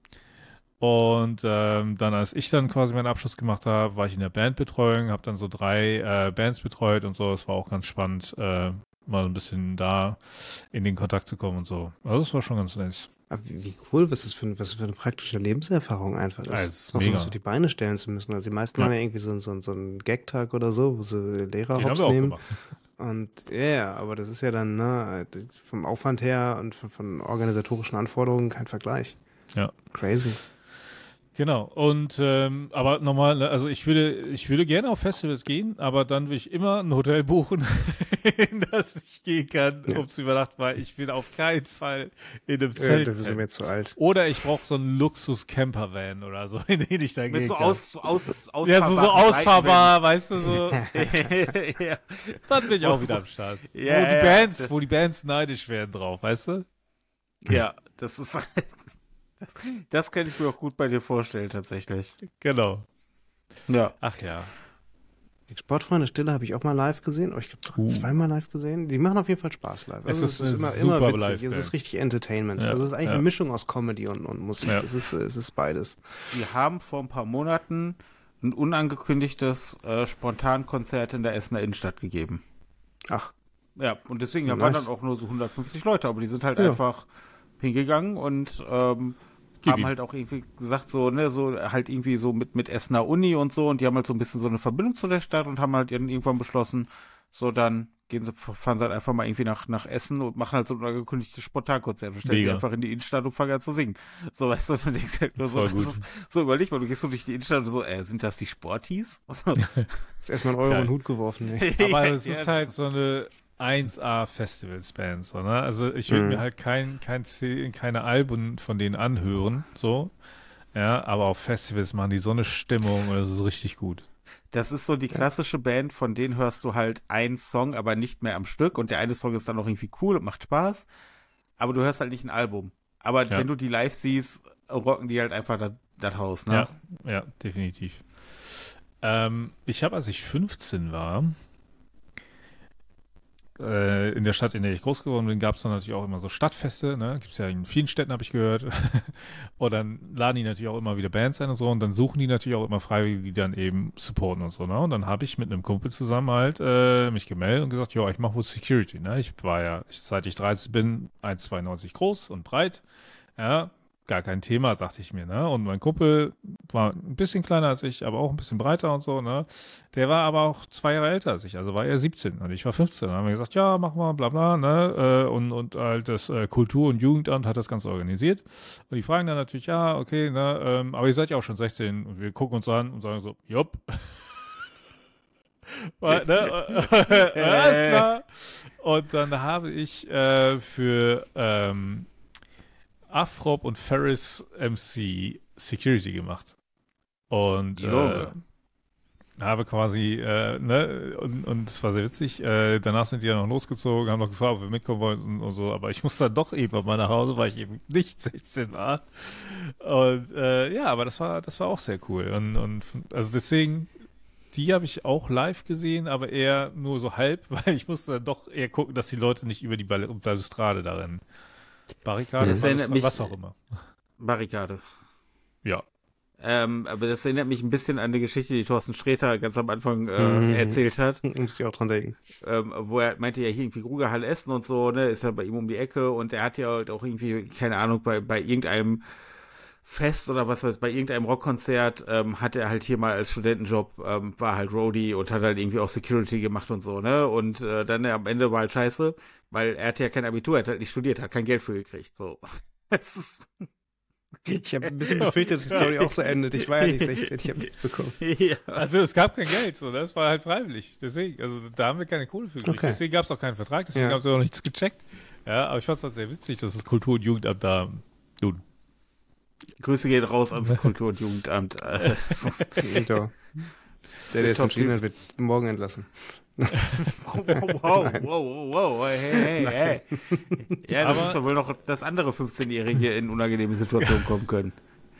Und dann, als ich dann quasi meinen Abschluss gemacht habe, war ich in der Bandbetreuung, habe dann so 3 Bands betreut und so. Das war auch ganz spannend, mal ein bisschen da in den Kontakt zu kommen und so. Also das war schon ganz nice. Aber wie cool, was für eine praktische Lebenserfahrung einfach ist. Also, auch so was auf die Beine stellen zu müssen. Also die meisten haben ja irgendwie so einen Gag-Tag oder so, wo sie Lehrer hops nehmen. Und ja, aber das ist ja dann vom Aufwand her und von organisatorischen Anforderungen kein Vergleich. Ja. Crazy. Genau. Und aber nochmal, also ich würde gerne auf Festivals gehen, aber dann will ich immer ein Hotel buchen, in das ich gehen kann, um zu übernachten, weil ich will auf keinen Fall in einem Zelt. Dafür sind wir zu alt. Oder ich brauche so einen Luxus-Camper-Van oder so, in den ich da gehen kann. Mit so ausfahrbar. Ja, so ausfahrbar, weißt du, so. Ja. Dann bin ich auch wieder am Start. Ja, wo die Bands neidisch werden drauf, weißt du? Ja, das ist... Das kann ich mir auch gut bei dir vorstellen, tatsächlich. Genau. Ja. Ach ja. Die Sportfreunde Stille habe ich auch mal live gesehen. Ich glaube, 2-mal live gesehen. Die machen auf jeden Fall Spaß live. Also es ist immer witzig. Live, es ist richtig Entertainment. Ja, also es ist eigentlich eine Mischung aus Comedy und Musik. Ja. Es ist beides. Wir haben vor ein paar Monaten ein unangekündigtes Spontankonzert in der Essener Innenstadt gegeben. Ach. Ja, und deswegen waren dann auch nur so 150 Leute, aber die sind halt einfach hingegangen und haben halt auch irgendwie gesagt, so, ne, so halt irgendwie so mit Essener Uni und so, und die haben halt so ein bisschen so eine Verbindung zu der Stadt und haben halt irgendwann beschlossen, so, dann fahren sie halt einfach mal irgendwie nach Essen und machen halt so ein angekündigtes Spontankonzert, stellen sich einfach in die Innenstadt und fangen an zu singen. So, weißt du, und du denkst halt nur so, das ist, so überleg mal, du gehst so durch die Innenstadt und so, sind das die Sporties? So. Erstmal einen Euro in den Hut geworfen. Nee. Aber es ist halt so eine 1A-Festivalsband, so, ne? Also ich will mir halt keine Alben von denen anhören, so. Ja, aber auf Festivals machen die so eine Stimmung und das ist richtig gut. Das ist so die klassische Band, von denen hörst du halt einen Song, aber nicht mehr am Stück, und der eine Song ist dann auch irgendwie cool und macht Spaß, aber du hörst halt nicht ein Album. Aber wenn du die live siehst, rocken die halt einfach das Haus, ne? Ja, definitiv. Ich habe, als ich 15 war, in der Stadt, in der ich groß geworden bin, gab es dann natürlich auch immer so Stadtfeste, ne? Gibt es ja in vielen Städten, habe ich gehört. Und dann laden die natürlich auch immer wieder Bands ein und so, und dann suchen die natürlich auch immer Freiwillige, die dann eben supporten und so, ne? Und dann habe ich mit einem Kumpel zusammen halt mich gemeldet und gesagt, ja, ich mache wohl Security, ne? Ich war ja, seit ich 13 bin, 1,92 groß und breit, ja. gar kein Thema, dachte ich mir, ne? Und mein Kumpel war ein bisschen kleiner als ich, aber auch ein bisschen breiter und so, ne? Der war aber auch 2 Jahre älter als ich, also war er 17 und ich war 15. Dann haben wir gesagt, ja, mach mal, bla bla, ne? Und halt das Kultur- und Jugendamt hat das Ganze organisiert. Und die fragen dann natürlich, ja, okay, ne? Aber ihr seid ja auch schon 16 und wir gucken uns an und sagen so, jupp. Ne? Alles klar. Und dann habe ich für Afrop und Ferris MC Security gemacht. Und habe quasi, ne, und das war sehr witzig. Danach sind die ja noch losgezogen, haben noch gefragt, ob wir mitkommen wollten und so, aber ich musste dann doch eben mal nach Hause, weil ich eben nicht 16 war. Und ja, aber das war auch sehr cool. Und also deswegen, die habe ich auch live gesehen, aber eher nur so halb, weil ich musste dann doch eher gucken, dass die Leute nicht über die Balustrade da rennen. Barrikade, was auch immer. Barrikade. Ja. Aber das erinnert mich ein bisschen an die Geschichte, die Thorsten Sträter ganz am Anfang erzählt hat. Muss ich auch dran denken. Wo er meinte, ja, hier irgendwie Grugerhalle Essen und so, ne, ist ja bei ihm um die Ecke und er hat ja halt auch irgendwie, keine Ahnung, bei irgendeinem Fest oder was weiß, bei irgendeinem Rockkonzert hat er halt hier mal als Studentenjob, war halt Roadie und hat halt irgendwie auch Security gemacht und so, ne, und dann am Ende war halt scheiße, weil er hatte ja kein Abitur, er hat halt nicht studiert, hat kein Geld für gekriegt, so. Es ist ich habe ein bisschen befürchtet, dass die Story auch so endet. Ich war ja nicht 16, ich habe nichts bekommen. Ja. Also es gab kein Geld, so, das war halt freiwillig. Deswegen, also da haben wir keine Kohle für gekriegt. Okay. Deswegen gab es auch keinen Vertrag, deswegen haben sie auch nichts gecheckt. Ja, aber ich fand es halt sehr witzig, dass das Kultur- und Jugendamt da tut. Grüße gehen raus ans Kultur- und Jugendamt. Der jetzt entschieden hat, wird morgen entlassen. wow, hey. Ja, das ist wohl noch, dass andere 15-Jährige in unangenehme Situationen kommen können.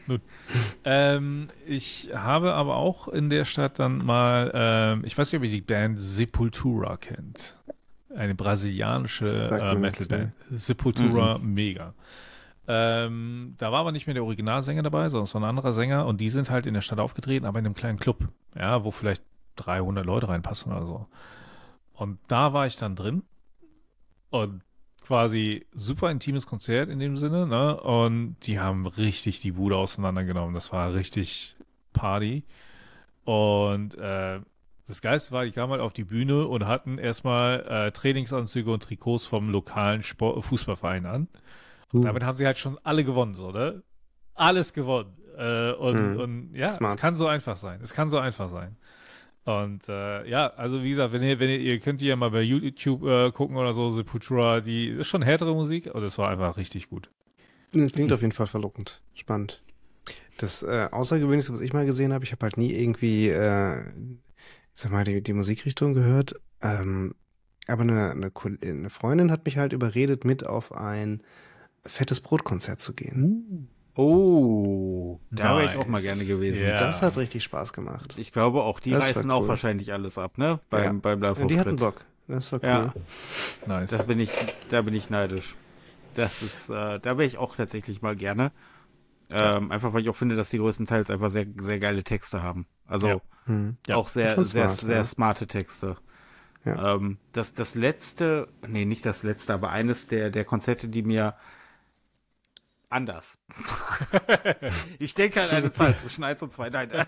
Ich habe aber auch in der Stadt dann mal, ich weiß nicht, ob ihr die Band Sepultura kennt. Eine brasilianische Metalband. Sepultura, mega. Da war aber nicht mehr der Originalsänger dabei, sondern es war ein anderer Sänger und die sind halt in der Stadt aufgetreten, aber in einem kleinen Club, ja, wo vielleicht 300 Leute reinpassen oder so. Und da war ich dann drin und quasi super intimes Konzert in dem Sinne, ne? Und die haben richtig die Bude auseinandergenommen. Das war richtig Party. Und das Geilste war, die kamen halt auf die Bühne und hatten erstmal Trainingsanzüge und Trikots vom lokalen Fußballverein an. Und damit haben sie halt schon alle gewonnen, so, ne? Alles gewonnen. Und ja, Smart. Es kann so einfach sein. Und ja, also wie gesagt, wenn ihr könnt ja mal bei YouTube gucken oder so, Sepultura, die ist schon härtere Musik, aber das war einfach richtig gut. Klingt auf jeden Fall verlockend. Spannend. Das Außergewöhnlichste, was ich mal gesehen habe, ich habe halt nie irgendwie, ich sag mal, die Musikrichtung gehört, aber eine Freundin hat mich halt überredet, mit auf ein Fettes Brot-Konzert zu gehen. Oh, da wäre ich auch mal gerne gewesen. Ja. Das hat richtig Spaß gemacht. Ich glaube auch, die reißen auch wahrscheinlich alles ab, ne? Beim Live-Auftritt. Die hatten Bock. Das war cool. Ja. Nice. Da bin ich neidisch. Das ist, da wäre ich auch tatsächlich mal gerne. Einfach weil ich auch finde, dass die größtenteils einfach sehr, sehr geile Texte haben. Also auch sehr, sehr, sehr smarte Texte. Ja. Das letzte, nee, nicht das letzte, aber eines der Konzerte, die mir anders. Ich denke an eine Zahl zwischen 1 und 2.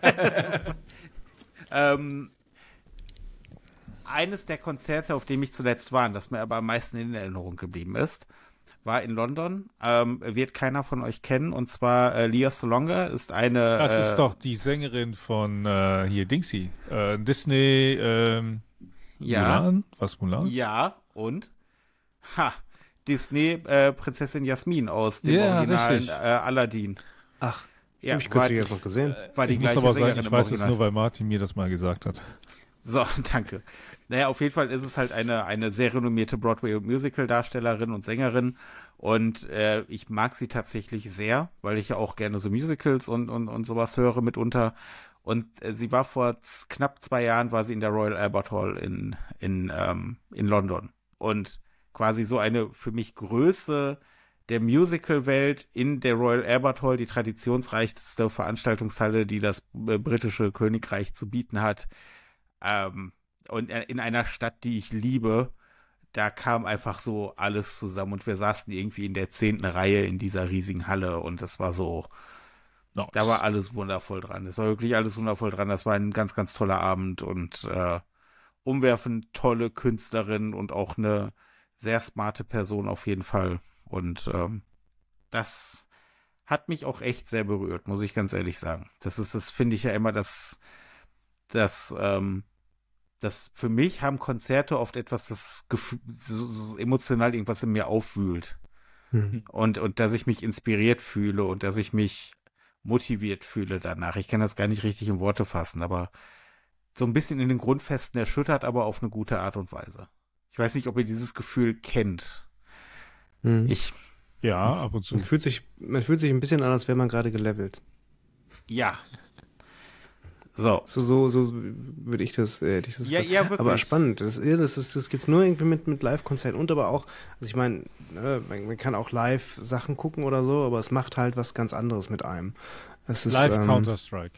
Nein. Eines der Konzerte, auf dem ich zuletzt war, das mir aber am meisten in Erinnerung geblieben ist, war in London. Wird keiner von euch kennen. Und zwar Lea Salonga ist eine... Das ist doch die Sängerin von hier Dingsy. Disney... Mulan? Was, Mulan? Ja, und? Disney Prinzessin Jasmin aus dem originalen Aladdin. Ach, ja, hab ich kürzlich jetzt noch gesehen. War die gleiche Sängerin ich weiß es nur, weil Martin mir das mal gesagt hat. So, danke. Naja, auf jeden Fall ist es halt eine sehr renommierte Broadway- und Musical-Darstellerin und Sängerin und ich mag sie tatsächlich sehr, weil ich ja auch gerne so Musicals und sowas höre mitunter. Und sie war vor knapp 2 Jahren, war sie in der Royal Albert Hall in London. Und quasi so eine für mich Größe der Musical-Welt in der Royal Albert Hall, die traditionsreichste Veranstaltungshalle, die das britische Königreich zu bieten hat. Und in einer Stadt, die ich liebe, da kam einfach so alles zusammen und wir saßen irgendwie in der 10. Reihe in dieser riesigen Halle und das war so, da war alles wundervoll dran. Es war wirklich alles wundervoll dran. Das war ein ganz, ganz toller Abend und umwerfend tolle Künstlerin und auch eine sehr smarte Person auf jeden Fall. Und das hat mich auch echt sehr berührt, muss ich ganz ehrlich sagen. Das finde ich ja immer, dass für mich haben Konzerte oft etwas, das Gefühl, so emotional irgendwas in mir aufwühlt. Und dass ich mich inspiriert fühle und dass ich mich motiviert fühle danach. Ich kann das gar nicht richtig in Worte fassen, aber so ein bisschen in den Grundfesten erschüttert, aber auf eine gute Art und Weise. Ich weiß nicht, ob ihr dieses Gefühl kennt. Ja, ab und zu. Man fühlt sich ein bisschen an, als wäre man gerade gelevelt. Ja. So würde ich das. Ja, wirklich. Aber spannend. Das gibt's nur irgendwie mit Live-Konzerten und aber auch, also ich meine, man kann auch live Sachen gucken oder so, aber es macht halt was ganz anderes mit einem. Live Counter-Strike.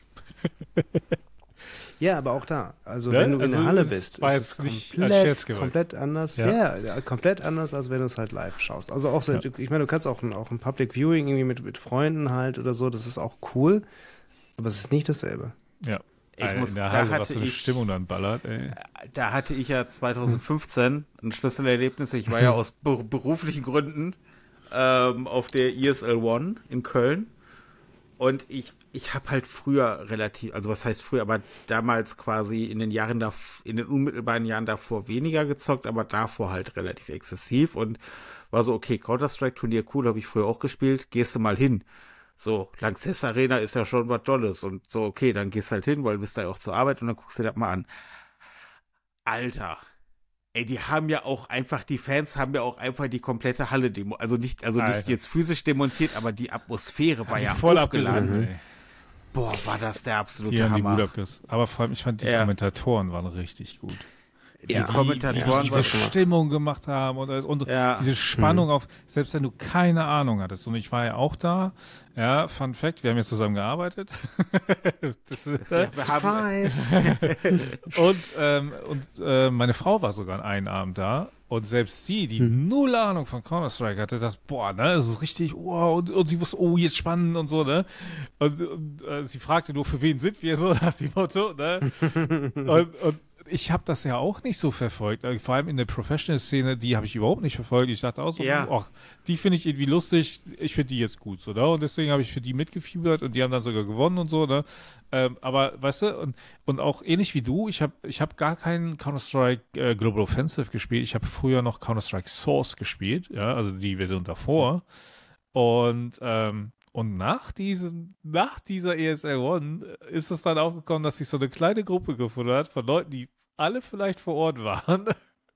Ja, aber auch da. Also wenn du in der Halle bist, ist es komplett anders. Ja, komplett anders, als wenn du es halt live schaust. Also auch, ich meine, du kannst auch ein Public Viewing irgendwie mit Freunden halt oder so, das ist auch cool, aber es ist nicht dasselbe. Ja. In der Halle, was so eine Stimmung dann ballert, ey. Da hatte ich ja 2015 ein Schlüsselerlebnis. Ich war ja aus beruflichen Gründen auf der ESL One in Köln. Und ich habe halt früher also was heißt früher, aber damals quasi in den unmittelbaren Jahren davor weniger gezockt, aber davor halt relativ exzessiv und war so, okay, Counter-Strike-Turnier, cool, habe ich früher auch gespielt, gehst du mal hin. So, Lanxess Arena ist ja schon was Tolles und so, okay, dann gehst halt hin, weil du bist da ja auch zur Arbeit und dann guckst du dir das mal an. Alter, ey, die Fans haben ja auch einfach die komplette Halle nicht jetzt physisch demontiert, aber die Atmosphäre war ja voll aufgeladen. Abgerissen, boah, war das der absolute Hammer. Aber vor allem, ich fand, die Kommentatoren waren richtig gut. Die Kommentatoren diese Stimmung gemacht haben und diese Spannung selbst wenn du keine Ahnung hattest. Und ich war ja auch da. Ja, Fun Fact, wir haben ja zusammen gearbeitet. Surprise! und meine Frau war sogar an einem Abend da. Und selbst sie, die null Ahnung von Counter-Strike hatte, das, das ist richtig, und sie wusste, jetzt spannend und so, ne? Und sie fragte nur, für wen sind wir, so nach dem Motto, ne? und ich habe das ja auch nicht so verfolgt. Vor allem in der Professional-Szene, die habe ich überhaupt nicht verfolgt. Ich dachte auch so, die finde ich irgendwie lustig. Ich finde die jetzt gut, so, ne? Und deswegen habe ich für die mitgefiebert und die haben dann sogar gewonnen und so, ne? Aber, weißt du, und auch ähnlich wie du, ich hab gar keinen Counter-Strike Global Offensive gespielt. Ich habe früher noch Counter-Strike Source gespielt, ja, also die Version davor. Und nach dieser ESL One ist es dann aufgekommen, dass sich so eine kleine Gruppe gefunden hat von Leuten, die alle vielleicht vor Ort waren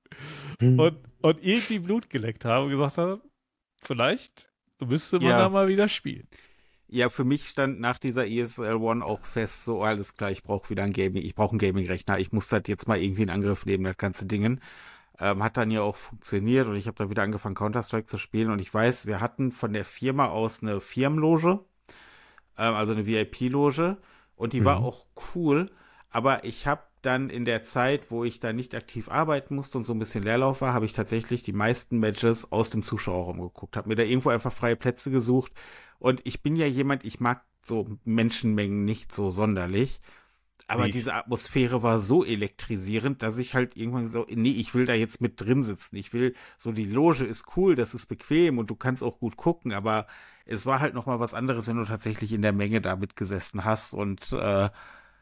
und irgendwie Blut geleckt haben und gesagt haben, vielleicht müsste man da mal wieder spielen. Ja, für mich stand nach dieser ESL One auch fest, so alles klar, ich brauche einen Gaming-Rechner, ich muss das jetzt mal irgendwie in Angriff nehmen, das ganze Dingen. Hat dann ja auch funktioniert und ich habe dann wieder angefangen, Counter-Strike zu spielen und ich weiß, wir hatten von der Firma aus eine Firmenloge, also eine VIP-Loge und die war auch cool, aber ich habe dann in der Zeit, wo ich da nicht aktiv arbeiten musste und so ein bisschen Leerlauf war, habe ich tatsächlich die meisten Matches aus dem Zuschauerraum geguckt, habe mir da irgendwo einfach freie Plätze gesucht und ich bin ja jemand, ich mag so Menschenmengen nicht so sonderlich. Aber diese Atmosphäre war so elektrisierend, dass ich halt irgendwann so, nee, ich will da jetzt mit drin sitzen. Die Loge ist cool, das ist bequem und du kannst auch gut gucken, aber es war halt nochmal was anderes, wenn du tatsächlich in der Menge da mitgesessen hast und war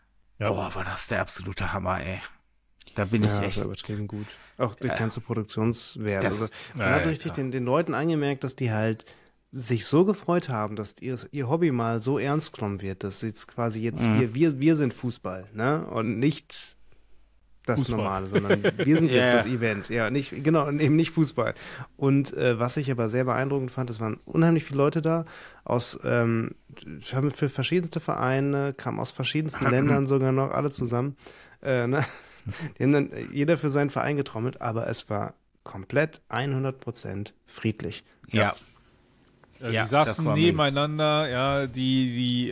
das der absolute Hammer, ey. Da bin ich echt. Das war übertrieben gut. Auch der ganze Produktionswert. Man hat richtig den Leuten angemerkt, dass die halt sich so gefreut haben, dass ihr Hobby mal so ernst genommen wird, dass jetzt quasi hier, wir sind Fußball, ne? Und nicht das Fußball. Normale, sondern wir sind jetzt das Event. Ja, eben nicht Fußball. Und was ich aber sehr beeindruckend fand, es waren unheimlich viele Leute da haben für verschiedenste Vereine, kamen aus verschiedensten Ländern sogar noch, alle zusammen. Ne? Die haben dann jeder für seinen Verein getrommelt, aber es war komplett 100% friedlich. Ja. Die saßen nebeneinander, die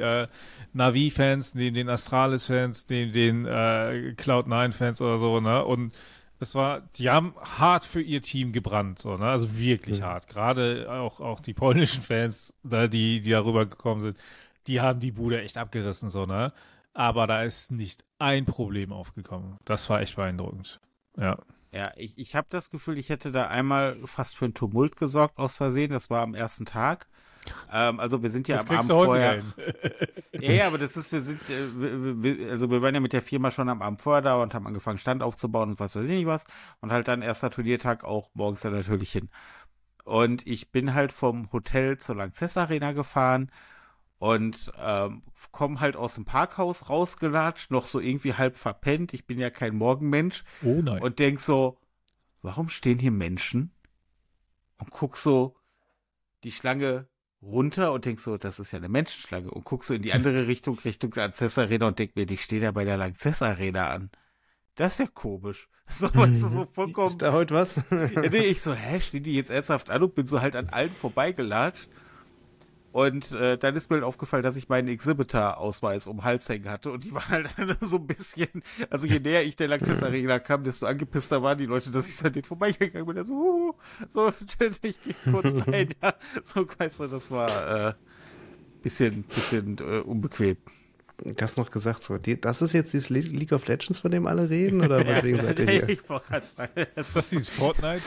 Navi-Fans, neben den Astralis-Fans, neben den Cloud9-Fans oder so, ne? Und Die haben hart für ihr Team gebrannt, so, ne? Also wirklich hart. Gerade auch die polnischen Fans, ne, die darüber gekommen sind, die haben die Bude echt abgerissen, so, ne? Aber da ist nicht ein Problem aufgekommen. Das war echt beeindruckend. Ja. Ja, ich habe das Gefühl, ich hätte da einmal fast für einen Tumult gesorgt aus Versehen. Das war am ersten Tag. Also wir sind ja am Abend vorher. Ja, aber das ist, wir waren ja mit der Firma schon am Abend vorher da und haben angefangen, Stand aufzubauen und was weiß ich nicht was. Und halt dann erster Turniertag auch morgens dann natürlich hin. Und ich bin halt vom Hotel zur Lanxess Arena gefahren und komme halt aus dem Parkhaus rausgelatscht, noch so irgendwie halb verpennt. Ich bin ja kein Morgenmensch. Oh nein. Und denk so, warum stehen hier Menschen? Und guck so die Schlange runter und denk so, das ist ja eine Menschenschlange. Und guck so in die andere Richtung Lanxess Arena und denk mir, die stehen ja bei der Lanxess Arena an. Das ist ja komisch. So, weißt du, so vollkommen. Ist da heute was? Ja, nee, ich so, stehen die jetzt ernsthaft an und bin so halt an allen vorbeigelatscht. Und dann ist mir halt aufgefallen, dass ich meinen Exhibitor-Ausweis um den Hals hängen hatte. Und die waren halt alle so ein bisschen, also je näher ich der Lanxess Arena kam, desto angepisster waren die Leute, dass ich so an denen vorbeigegangen bin. So, ich gehe kurz rein. Ja, so, weißt du, das war bisschen unbequem. Du hast noch gesagt, so, das ist jetzt dieses League of Legends, von dem alle reden? Oder weswegen seid ihr hier? Ich wollte gerade sagen. Ist das dieses Fortnite?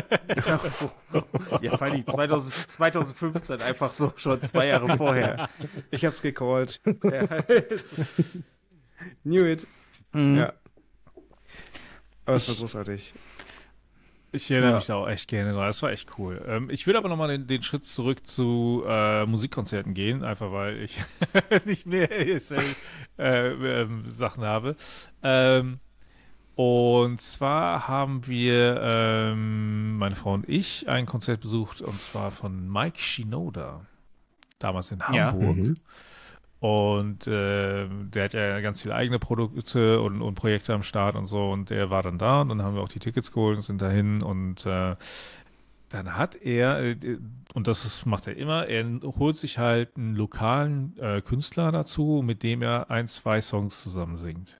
Ja, vor allem 2015, einfach so schon 2 Jahre vorher. Ich hab's gecallt. Ja. Knew it. Mhm. Ja. Aber es war großartig. Ich erinnere mich da auch echt gerne dran. Das war echt cool. Ich würde aber nochmal den Schritt zurück zu Musikkonzerten gehen, einfach weil ich nicht mehr Sachen habe. Und zwar haben wir, meine Frau und ich, ein Konzert besucht, und zwar von Mike Shinoda, damals in Hamburg. Ja. Und der hat ja ganz viele eigene Produkte und Projekte am Start und so. Und der war dann da und dann haben wir auch die Tickets geholt und sind dahin. Und dann hat er, und macht er immer, er holt sich halt einen lokalen Künstler dazu, mit dem er 1, 2 Songs zusammen singt.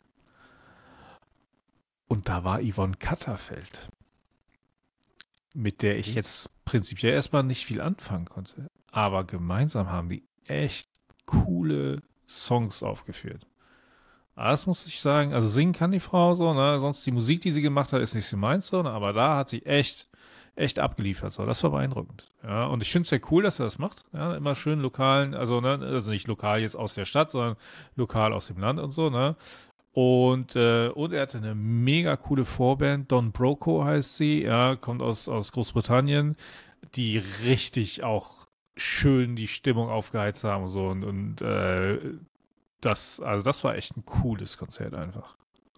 Und da war Yvonne Katterfeld, mit der ich jetzt prinzipiell erstmal nicht viel anfangen konnte. Aber gemeinsam haben die echt coole Songs aufgeführt. Das muss ich sagen, also singen kann die Frau so, ne? Sonst die Musik, die sie gemacht hat, ist nicht so meins so, ne? Aber da hat sie echt abgeliefert, so. Das war beeindruckend. Ja, und ich finde es sehr cool, dass er das macht. Ja, immer schön lokalen, also, ne, also nicht lokal jetzt aus der Stadt, sondern lokal aus dem Land und so, ne? Und er hatte eine mega coole Vorband, Don Broco heißt sie, ja, kommt aus Großbritannien, die richtig auch schön die Stimmung aufgeheizt haben und so und das war echt ein cooles Konzert einfach.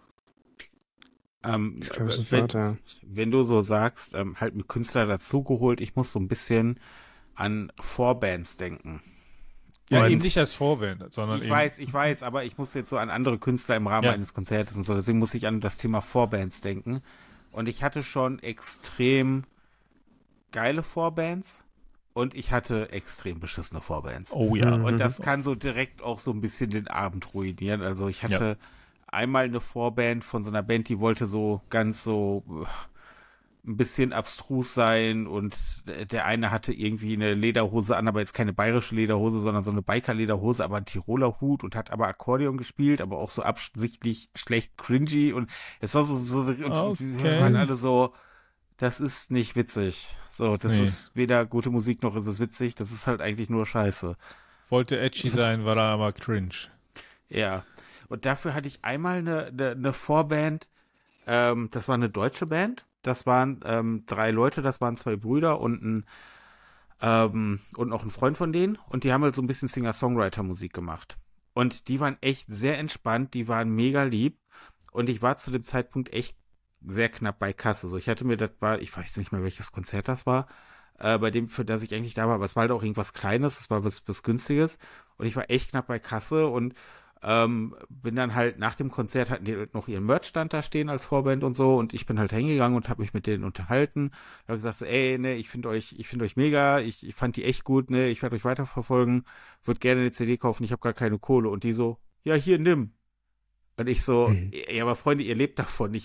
Ich glaube, es ist ein Vater. Wenn du so sagst, halt mit Künstler dazugeholt, ich muss so ein bisschen an Vorbands denken. Ja, eben nicht als Vorband, sondern ich weiß, aber ich muss jetzt so an andere Künstler im Rahmen eines Konzertes und so, deswegen muss ich an das Thema Vorbands denken. Und ich hatte schon extrem geile Vorbands. Und ich hatte extrem beschissene Vorbands. Oh ja. Und das kann so direkt auch so ein bisschen den Abend ruinieren. Also ich hatte einmal eine Vorband von so einer Band, die wollte so ganz so ein bisschen abstrus sein. Und der eine hatte irgendwie eine Lederhose an, aber jetzt keine bayerische Lederhose, sondern so eine Biker-Lederhose, aber einen Tiroler Hut und hat aber Akkordeon gespielt, aber auch so absichtlich schlecht cringy. Und es war so und wir waren alle so, das ist nicht witzig. So, das ist weder gute Musik noch ist es witzig. Das ist halt eigentlich nur Scheiße. Wollte edgy sein, war da aber cringe. Ja. Und dafür hatte ich einmal eine Vorband. Das war eine deutsche Band. Das waren 3 Leute. Das waren 2 Brüder und noch ein Freund von denen. Und die haben halt so ein bisschen Singer-Songwriter-Musik gemacht. Und die waren echt sehr entspannt. Die waren mega lieb. Und ich war zu dem Zeitpunkt echt sehr knapp bei Kasse. So, ich hatte mir, ich weiß nicht mehr, welches Konzert das war, bei dem, für das ich eigentlich da war, aber es war halt auch irgendwas Kleines, es war was Günstiges und ich war echt knapp bei Kasse und bin dann halt nach dem Konzert, hatten die noch ihren Merch-Stand da stehen als Vorband und so und ich bin halt hingegangen und habe mich mit denen unterhalten. Ich habe gesagt, so, ey, ne, ich finde euch mega, ich fand die echt gut, ne, ich werde euch weiterverfolgen, würde gerne eine CD kaufen, ich habe gar keine Kohle und die so, ja, hier, nimm. Und ich so, ja, aber Freunde, ihr lebt davon, ich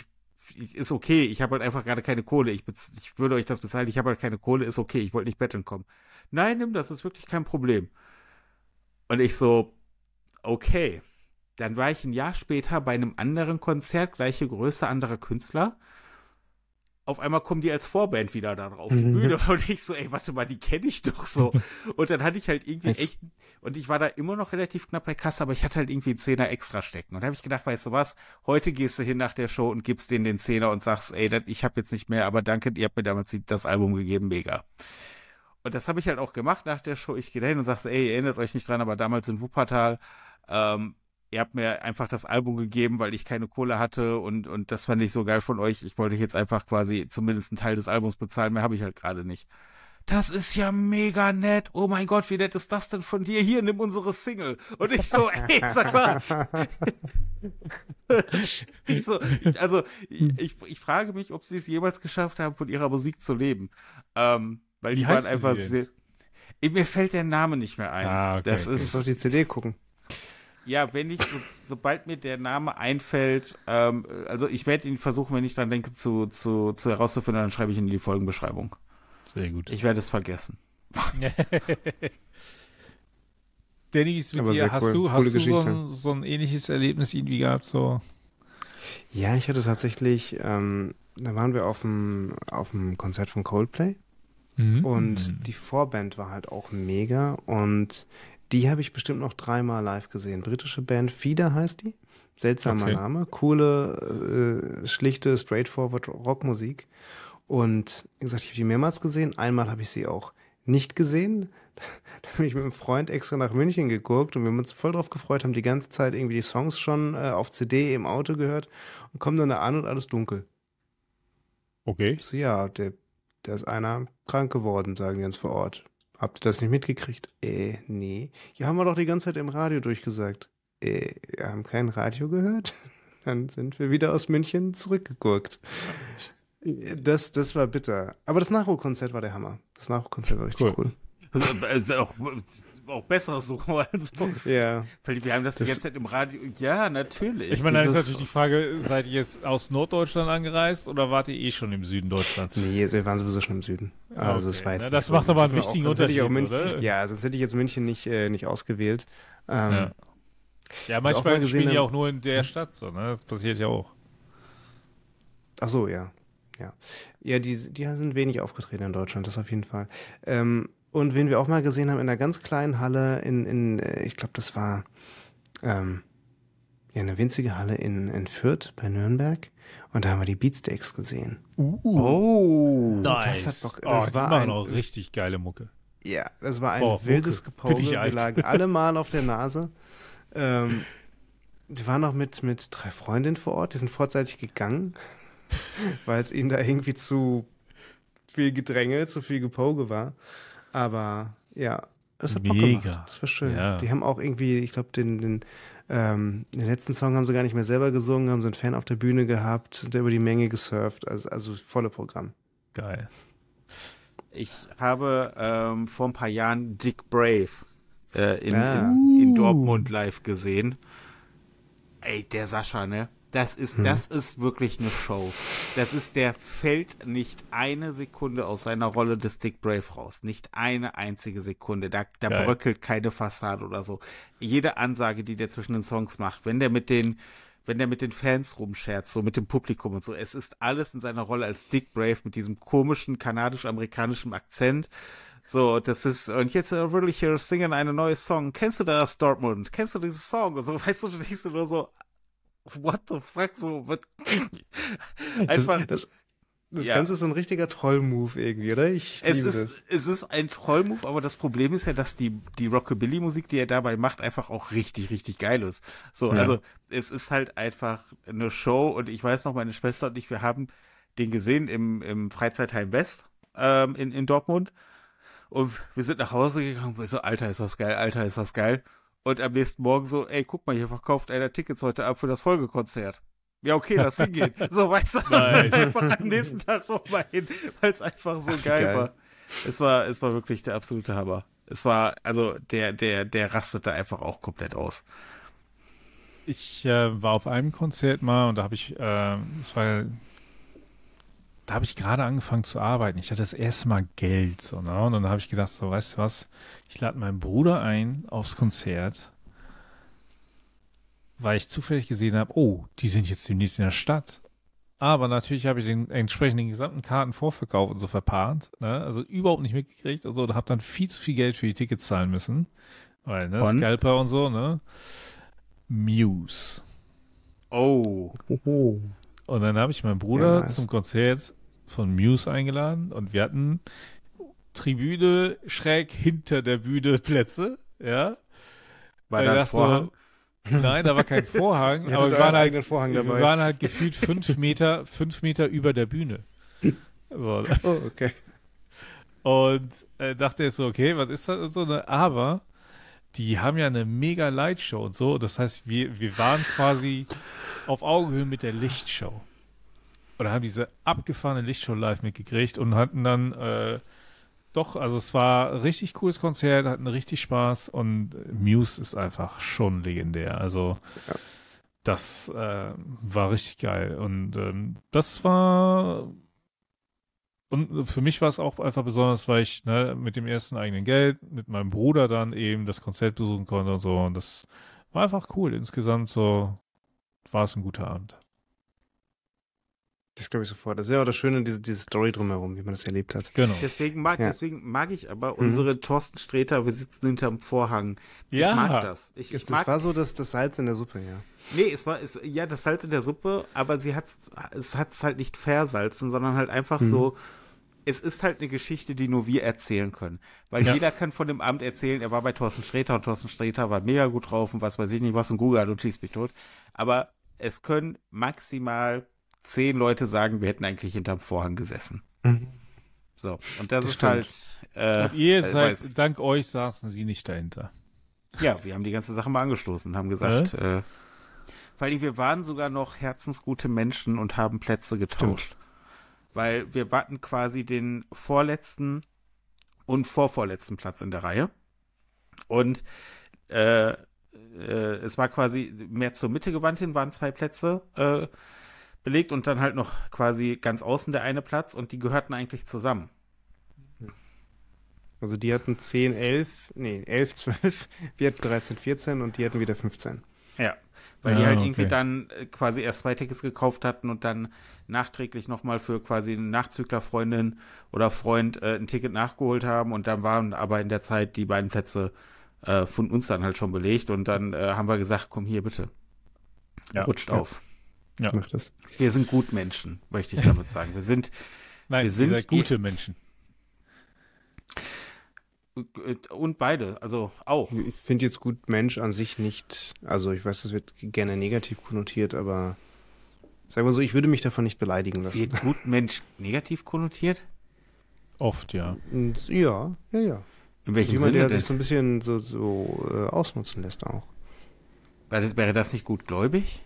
ist okay, ich habe halt einfach gerade keine Kohle. Ich würde euch das bezahlen, ich habe halt keine Kohle, ist okay, ich wollte nicht betteln kommen. Nein, nimm das, ist wirklich kein Problem. Und ich so, okay. Dann war ich ein Jahr später bei einem anderen Konzert, gleiche Größe, anderer Künstler. Auf einmal kommen die als Vorband wieder da drauf, die Bühne. Und ich so, ey, warte mal, die kenne ich doch so. Und dann hatte ich halt irgendwie echt, und ich war da immer noch relativ knapp bei Kasse, aber ich hatte halt irgendwie einen Zehner extra stecken. Und da habe ich gedacht, weißt du was, heute gehst du hin nach der Show und gibst denen den Zehner und sagst, ey, ich habe jetzt nicht mehr, aber danke, ihr habt mir damals das Album gegeben, mega. Und das habe ich halt auch gemacht nach der Show. Ich gehe da hin und sag so, ey, erinnert euch nicht dran, aber damals in Wuppertal, ihr habt mir einfach das Album gegeben, weil ich keine Kohle hatte und das fand ich so geil von euch. Ich wollte jetzt einfach quasi zumindest einen Teil des Albums bezahlen, mehr habe ich halt gerade nicht. Das ist ja mega nett. Oh mein Gott, wie nett ist das denn von dir? Hier, nimm unsere Single. Und ich so, ey, sag mal. Ich frage mich, ob sie es jemals geschafft haben, von ihrer Musik zu leben. Weil die waren einfach sehr. Mir fällt der Name nicht mehr ein. Okay. Das ist. Ich soll die CD gucken. Ja, wenn ich, sobald mir der Name einfällt, also ich werde ihn versuchen, wenn ich dran denke, zu herauszufinden, dann schreibe ich ihn in die Folgenbeschreibung. Sehr gut. Ich werde es vergessen. Danny, wie ist mit dir? Hast du so ein ähnliches Erlebnis irgendwie gehabt? So? Ja, ich hatte tatsächlich, da waren wir auf dem Konzert von Coldplay und die Vorband war halt auch mega und die habe ich bestimmt noch 3-mal live gesehen. Britische Band, Feeder heißt die. Seltsamer Name. Coole, schlichte, straightforward Rockmusik. Und wie gesagt, ich habe die mehrmals gesehen. Einmal habe ich sie auch nicht gesehen. Da bin ich mit einem Freund extra nach München geguckt und wir haben uns voll drauf gefreut, haben die ganze Zeit irgendwie die Songs schon auf CD im Auto gehört und kommen dann da an und alles dunkel. Okay. Ich so, ja, da ist einer krank geworden, sagen die uns vor Ort. Habt ihr das nicht mitgekriegt? Nee. Ja, haben wir doch die ganze Zeit im Radio durchgesagt. Wir haben kein Radio gehört? Dann sind wir wieder aus München zurückgeguckt. Das war bitter. Aber das Nachholkonzert war der Hammer. Das Nachholkonzert war richtig cool. Auch besser so. Also. Ja. Weil wir haben das die ganze Zeit im Radio. Ja, natürlich. Ich meine, da ist natürlich die Frage, seid ihr jetzt aus Norddeutschland angereist oder wart ihr schon im Süden Deutschlands? Nee, wir waren sowieso schon im Süden. Also es war jetzt das macht aber einen wichtigen Unterschied, oder? Ja, sonst hätte ich jetzt München nicht ausgewählt. Ja, manchmal spielen die auch nur in der Stadt so, ne? Das passiert ja auch. Ach so, ja. Ja, die sind wenig aufgetreten in Deutschland, das auf jeden Fall. Und wen wir auch mal gesehen haben in einer ganz kleinen Halle ich glaube, das war eine winzige Halle in Fürth bei Nürnberg. Und da haben wir die Beatsteaks gesehen. Oh, nice. Das war auch richtig geile Mucke. Ja, das war ein wildes Gepose. Wir lagen alle mal auf der Nase. Wir waren noch mit 3 Freundinnen vor Ort, die sind vorzeitig gegangen, weil es ihnen da irgendwie zu viel Gedränge, zu viel Gepoge war. Aber ja, das hat Bock gemacht. Das war schön. Ja. Die haben auch irgendwie, ich glaube, den letzten Song haben sie gar nicht mehr selber gesungen, haben so einen Fan auf der Bühne gehabt, sind über die Menge gesurft, also volle Programm. Geil. Ich habe vor ein paar Jahren Dick Brave in Dortmund live gesehen. Ey, der Sascha, ne? Das ist wirklich eine Show. Der fällt nicht eine Sekunde aus seiner Rolle des Dick Brave raus. Nicht eine einzige Sekunde. Da bröckelt keine Fassade oder so. Jede Ansage, die der zwischen den Songs macht, wenn der mit den Fans rumscherzt, so mit dem Publikum und so, es ist alles in seiner Rolle als Dick Brave mit diesem komischen kanadisch-amerikanischen Akzent. So, das ist, und jetzt will ich hier singen eine neue Song. Kennst du das, Dortmund? Kennst du diesen Song? Und so, weißt du denkst du nur so, what the fuck, so, what? Einfach. Das Ganze ist so ein richtiger Troll-Move irgendwie, oder? Ich liebe das. Es ist ein Troll-Move, aber das Problem ist ja, dass die Rockabilly-Musik, die er dabei macht, einfach auch richtig, richtig geil ist. So, also, es ist halt einfach eine Show und ich weiß noch, meine Schwester und ich, wir haben den gesehen im Freizeitheim West, in Dortmund. Und wir sind nach Hause gegangen und wir so, Alter, ist das geil. Und am nächsten Morgen so, ey, guck mal, hier verkauft einer Tickets heute ab für das Folgekonzert. Ja, okay, lass hingehen. So, weißt du, einfach am nächsten Tag nochmal hin, weil es einfach so geil war. Es war wirklich der absolute Hammer. Es war, also, der rastete einfach auch komplett aus. Ich war auf einem Konzert mal und da habe ich, es war da habe ich gerade angefangen zu arbeiten. Ich hatte das erste Mal Geld, so, ne? Und dann habe ich gedacht, so, weißt du was, ich lade meinen Bruder ein aufs Konzert, weil ich zufällig gesehen habe, oh, die sind jetzt demnächst in der Stadt. Aber natürlich habe ich den entsprechenden gesamten Kartenvorverkauf und so verpahnt, ne? Also überhaupt nicht mitgekriegt und so, und habe dann viel zu viel Geld für die Tickets zahlen müssen. Weil, ne, Scalper und so, ne? Muse. Oh. Und dann habe ich meinen Bruder zum Konzert von Muse eingeladen und wir hatten Tribüne schräg hinter der Bühne Plätze, ja. War da Vorhang? Nein, da war kein Vorhang, aber wir waren halt gefühlt 5 Meter über der Bühne. So. Oh, okay. Und dachte jetzt so, okay, was ist das und so, ne? Aber die haben ja eine mega Lightshow und so. Das heißt, wir waren quasi auf Augenhöhe mit der Lichtshow. Oder haben diese abgefahrene Lichtshow live mitgekriegt und hatten dann doch, also es war ein richtig cooles Konzert, hatten richtig Spaß und Muse ist einfach schon legendär. Also das war richtig geil. Und das war, und für mich war es auch einfach besonders, weil ich mit dem ersten eigenen Geld, mit meinem Bruder dann eben das Konzert besuchen konnte und so. Und das war einfach cool. Insgesamt so war es ein guter Abend. Das glaube ich sofort. Das ist ja auch das Schöne, diese Story drumherum, wie man das erlebt hat. Genau. Deswegen mag ich aber unsere Thorsten Sträter, wir sitzen hinterm Vorhang. Ich mag das. Das war so das Salz in der Suppe, ja. Nee, es war das Salz in der Suppe, aber es hat's halt nicht versalzen, sondern halt einfach so, es ist halt eine Geschichte, die nur wir erzählen können. Weil jeder kann von dem Abend erzählen, er war bei Thorsten Sträter und Thorsten Sträter war mega gut drauf und was weiß ich nicht, was und Google hat und schießt mich tot. Aber es können maximal 10 Leute sagen, wir hätten eigentlich hinterm Vorhang gesessen. So, und das ist stimmt. halt. Und ihr seid, dank euch saßen sie nicht dahinter. Ja, wir haben die ganze Sache mal angestoßen und haben gesagt, vor allem wir waren sogar noch herzensgute Menschen und haben Plätze getauscht. Weil wir hatten quasi den vorletzten und vorvorletzten Platz in der Reihe. Und es war quasi mehr zur Mitte gewandt hin, waren 2 Plätze belegt und dann halt noch quasi ganz außen der eine Platz und die gehörten eigentlich zusammen. Also die hatten 11, 12, wir hatten 13, 14 und die hatten wieder 15. Ja, weil die halt irgendwie dann quasi erst 2 Tickets gekauft hatten und dann nachträglich nochmal für quasi eine Nachzüglerfreundin oder Freund ein Ticket nachgeholt haben und dann waren aber in der Zeit die beiden Plätze von uns dann halt schon belegt und dann haben wir gesagt, komm hier bitte, rutscht auf. Ja. Mach das. Wir sind Gutmenschen, möchte ich damit sagen. Wir sind gute Menschen. Und beide, also auch. Ich finde jetzt gut Mensch an sich nicht, also ich weiß, das wird gerne negativ konnotiert, aber sagen wir so, ich würde mich davon nicht beleidigen lassen. Wird gut Mensch negativ konnotiert? Oft, ja. Ja. In welchem Jemand, Sinne der sich so ein bisschen so ausnutzen lässt auch. Wäre das nicht gutgläubig?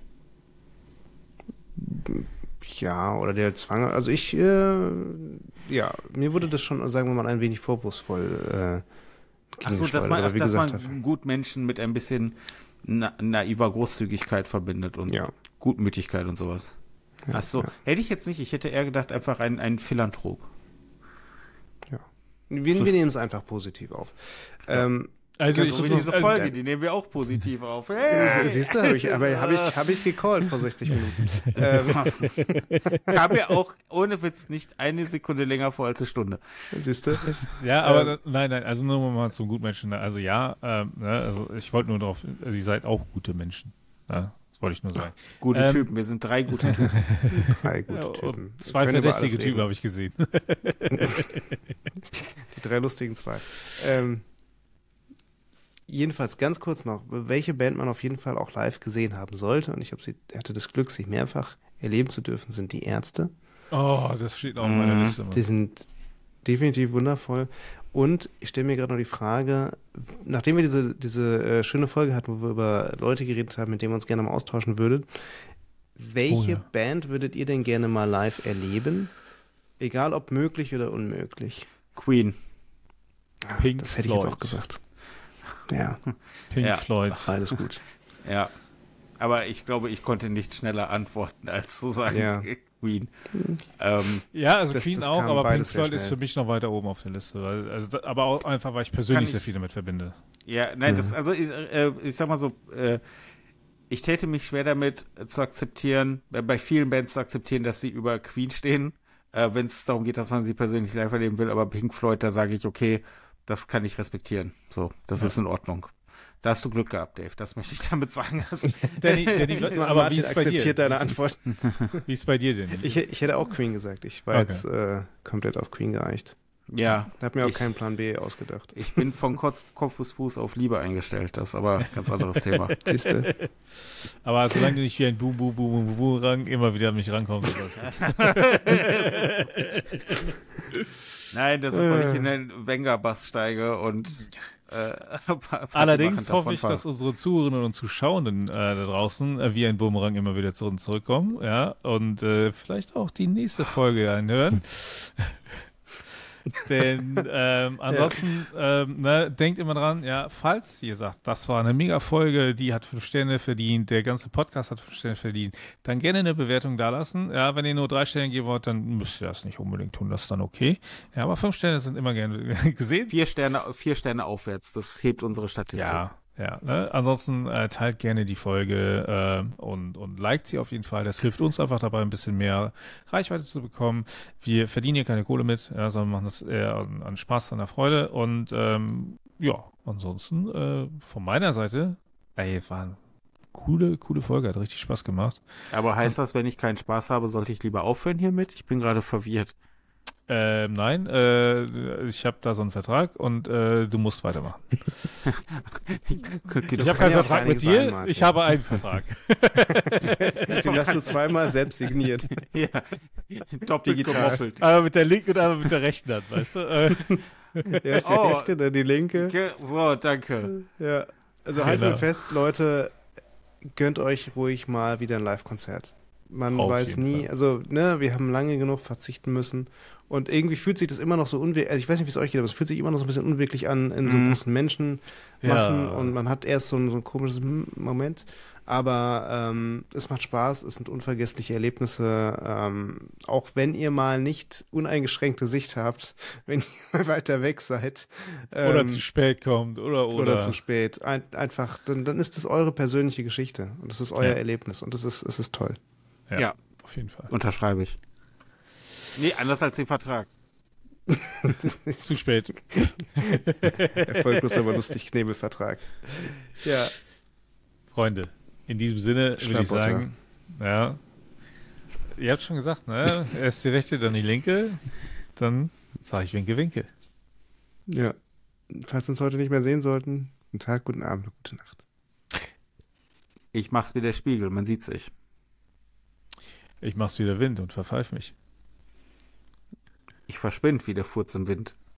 Ja, oder der Zwang, also mir wurde das schon, sagen wir mal, ein wenig vorwurfsvoll Achso, dass man Gutmenschen mit ein bisschen naiver Großzügigkeit verbindet und Gutmütigkeit und sowas. Ja, Achso, hätte ich jetzt nicht, ich hätte eher gedacht, einfach ein Philanthrop. Ja. Wir nehmen es einfach positiv auf. Ja. Also diese Folge, die nehmen wir auch positiv auf. Hey! Siehst du, hab ich gecallt vor 60 Minuten. Kam mir auch ohne Witz nicht eine Sekunde länger vor als eine Stunde. Siehst du? Ja, aber nein, also nur mal zum Gutmenschen. Also also ich wollte nur darauf, ihr seid auch gute Menschen. Ja, das wollte ich nur sagen. Gute Typen, wir sind 3 gute Typen. 3 gute Typen. 2 verdächtige Typen habe ich gesehen. Die 3 lustigen 2. Jedenfalls ganz kurz noch, welche Band man auf jeden Fall auch live gesehen haben sollte, und ich hatte das Glück, sie mehrfach erleben zu dürfen, sind die Ärzte. Oh, das steht auch in meiner Liste. Die sind definitiv wundervoll. Und ich stelle mir gerade noch die Frage, nachdem wir diese schöne Folge hatten, wo wir über Leute geredet haben, mit denen wir uns gerne mal austauschen würden, welche Band würdet ihr denn gerne mal live erleben? Egal ob möglich oder unmöglich. Queen. Pink das hätte ich Floyd. jetzt auch gesagt. Ja. Pink Floyd. Alles gut. Ja. Aber ich glaube, ich konnte nicht schneller antworten, als zu sagen Queen. Ja, also Queen auch, aber Pink Floyd ist für mich noch weiter oben auf der Liste. Aber auch einfach, weil ich persönlich sehr viel damit verbinde. Ja, nein, ich sag mal so, ich täte mich schwer damit zu akzeptieren, bei vielen Bands zu akzeptieren, dass sie über Queen stehen, wenn es darum geht, dass man sie persönlich live erleben will, aber Pink Floyd, da sage ich, okay, das kann ich respektieren. So, das ist in Ordnung. Da hast du Glück gehabt, Dave. Das möchte ich damit sagen. Danny, aber wie ist bei dir? Akzeptiert deine Antwort. Wie ist bei dir denn? Ich hätte auch Queen gesagt. Ich war jetzt komplett auf Queen geeicht. Ja. Da hat mir auch keinen Plan B ausgedacht. Ich bin von Kopf bis Fuß auf Liebe eingestellt. Das ist aber ein ganz anderes Thema. Siehste. Aber solange du nicht wie ein Boom-Boom-Boom-Boom-Boom-Rang immer wieder an mich rankommst. Nein, das ist, weil ich in den Wenger-Bass steige und allerdings hoffe ich, dass unsere Zuhörerinnen und Zuschauenden da draußen wie ein Boomerang immer wieder zu uns zurückkommen, ja, und vielleicht auch die nächste Folge anhören. Denn ansonsten denkt immer dran, ja, falls ihr sagt, das war eine Mega-Folge, die hat 5 Sterne verdient, der ganze Podcast hat 5 Sterne verdient, dann gerne eine Bewertung dalassen. Ja, wenn ihr nur 3 Sterne geben wollt, dann müsst ihr das nicht unbedingt tun, das ist dann okay. Ja, aber 5 Sterne sind immer gerne gesehen. 4 Sterne aufwärts, das hebt unsere Statistik. Ja, ne? Ansonsten teilt gerne die Folge und liked sie auf jeden Fall. Das hilft uns einfach dabei, ein bisschen mehr Reichweite zu bekommen. Wir verdienen hier keine Kohle mit, sondern machen das eher an Spaß, an der Freude. Und ansonsten von meiner Seite, war eine coole Folge, hat richtig Spaß gemacht. Aber heißt das, wenn ich keinen Spaß habe, sollte ich lieber aufhören hiermit? Ich bin gerade verwirrt. Nein, ich habe da so einen Vertrag und du musst weitermachen. Ich habe keinen Vertrag mit dir, sein, ich habe einen Vertrag. Den hast du zweimal selbst signiert. Ja, doppelt gemoppelt. Aber mit der linken und einmal mit der rechten Hand, weißt du? Erst die rechte, dann die linke. So, danke. Ja, also halten wir fest, Leute, gönnt euch ruhig mal wieder ein Live-Konzert. Man weiß nie, also, wir haben lange genug verzichten müssen und irgendwie fühlt sich das immer noch so unwirklich, also ich weiß nicht, wie es euch geht, aber es fühlt sich immer noch so ein bisschen unwirklich an in so großen Menschenmassen und man hat erst so ein komisches Moment, aber es macht Spaß, es sind unvergessliche Erlebnisse, auch wenn ihr mal nicht uneingeschränkte Sicht habt, wenn ihr mal weiter weg seid. Oder zu spät kommt, oder zu spät. Einfach, dann ist das eure persönliche Geschichte und das ist euer Erlebnis und es ist toll. Ja, auf jeden Fall. Unterschreibe ich. Nee, anders als den Vertrag. Zu spät. Erfolglos, aber lustig, Knebelvertrag. Ja. Freunde, in diesem Sinne würde ich sagen, ja, ihr habt schon gesagt, ne? Erst die rechte, dann die linke, dann sage ich Winke, Winke. Ja. Falls wir uns heute nicht mehr sehen sollten, guten Tag, guten Abend, gute Nacht. Ich mach's wie der Spiegel, man sieht sich. Ich mach's wie der Wind und verpfeif mich. Ich verschwind wie der Furz im Wind.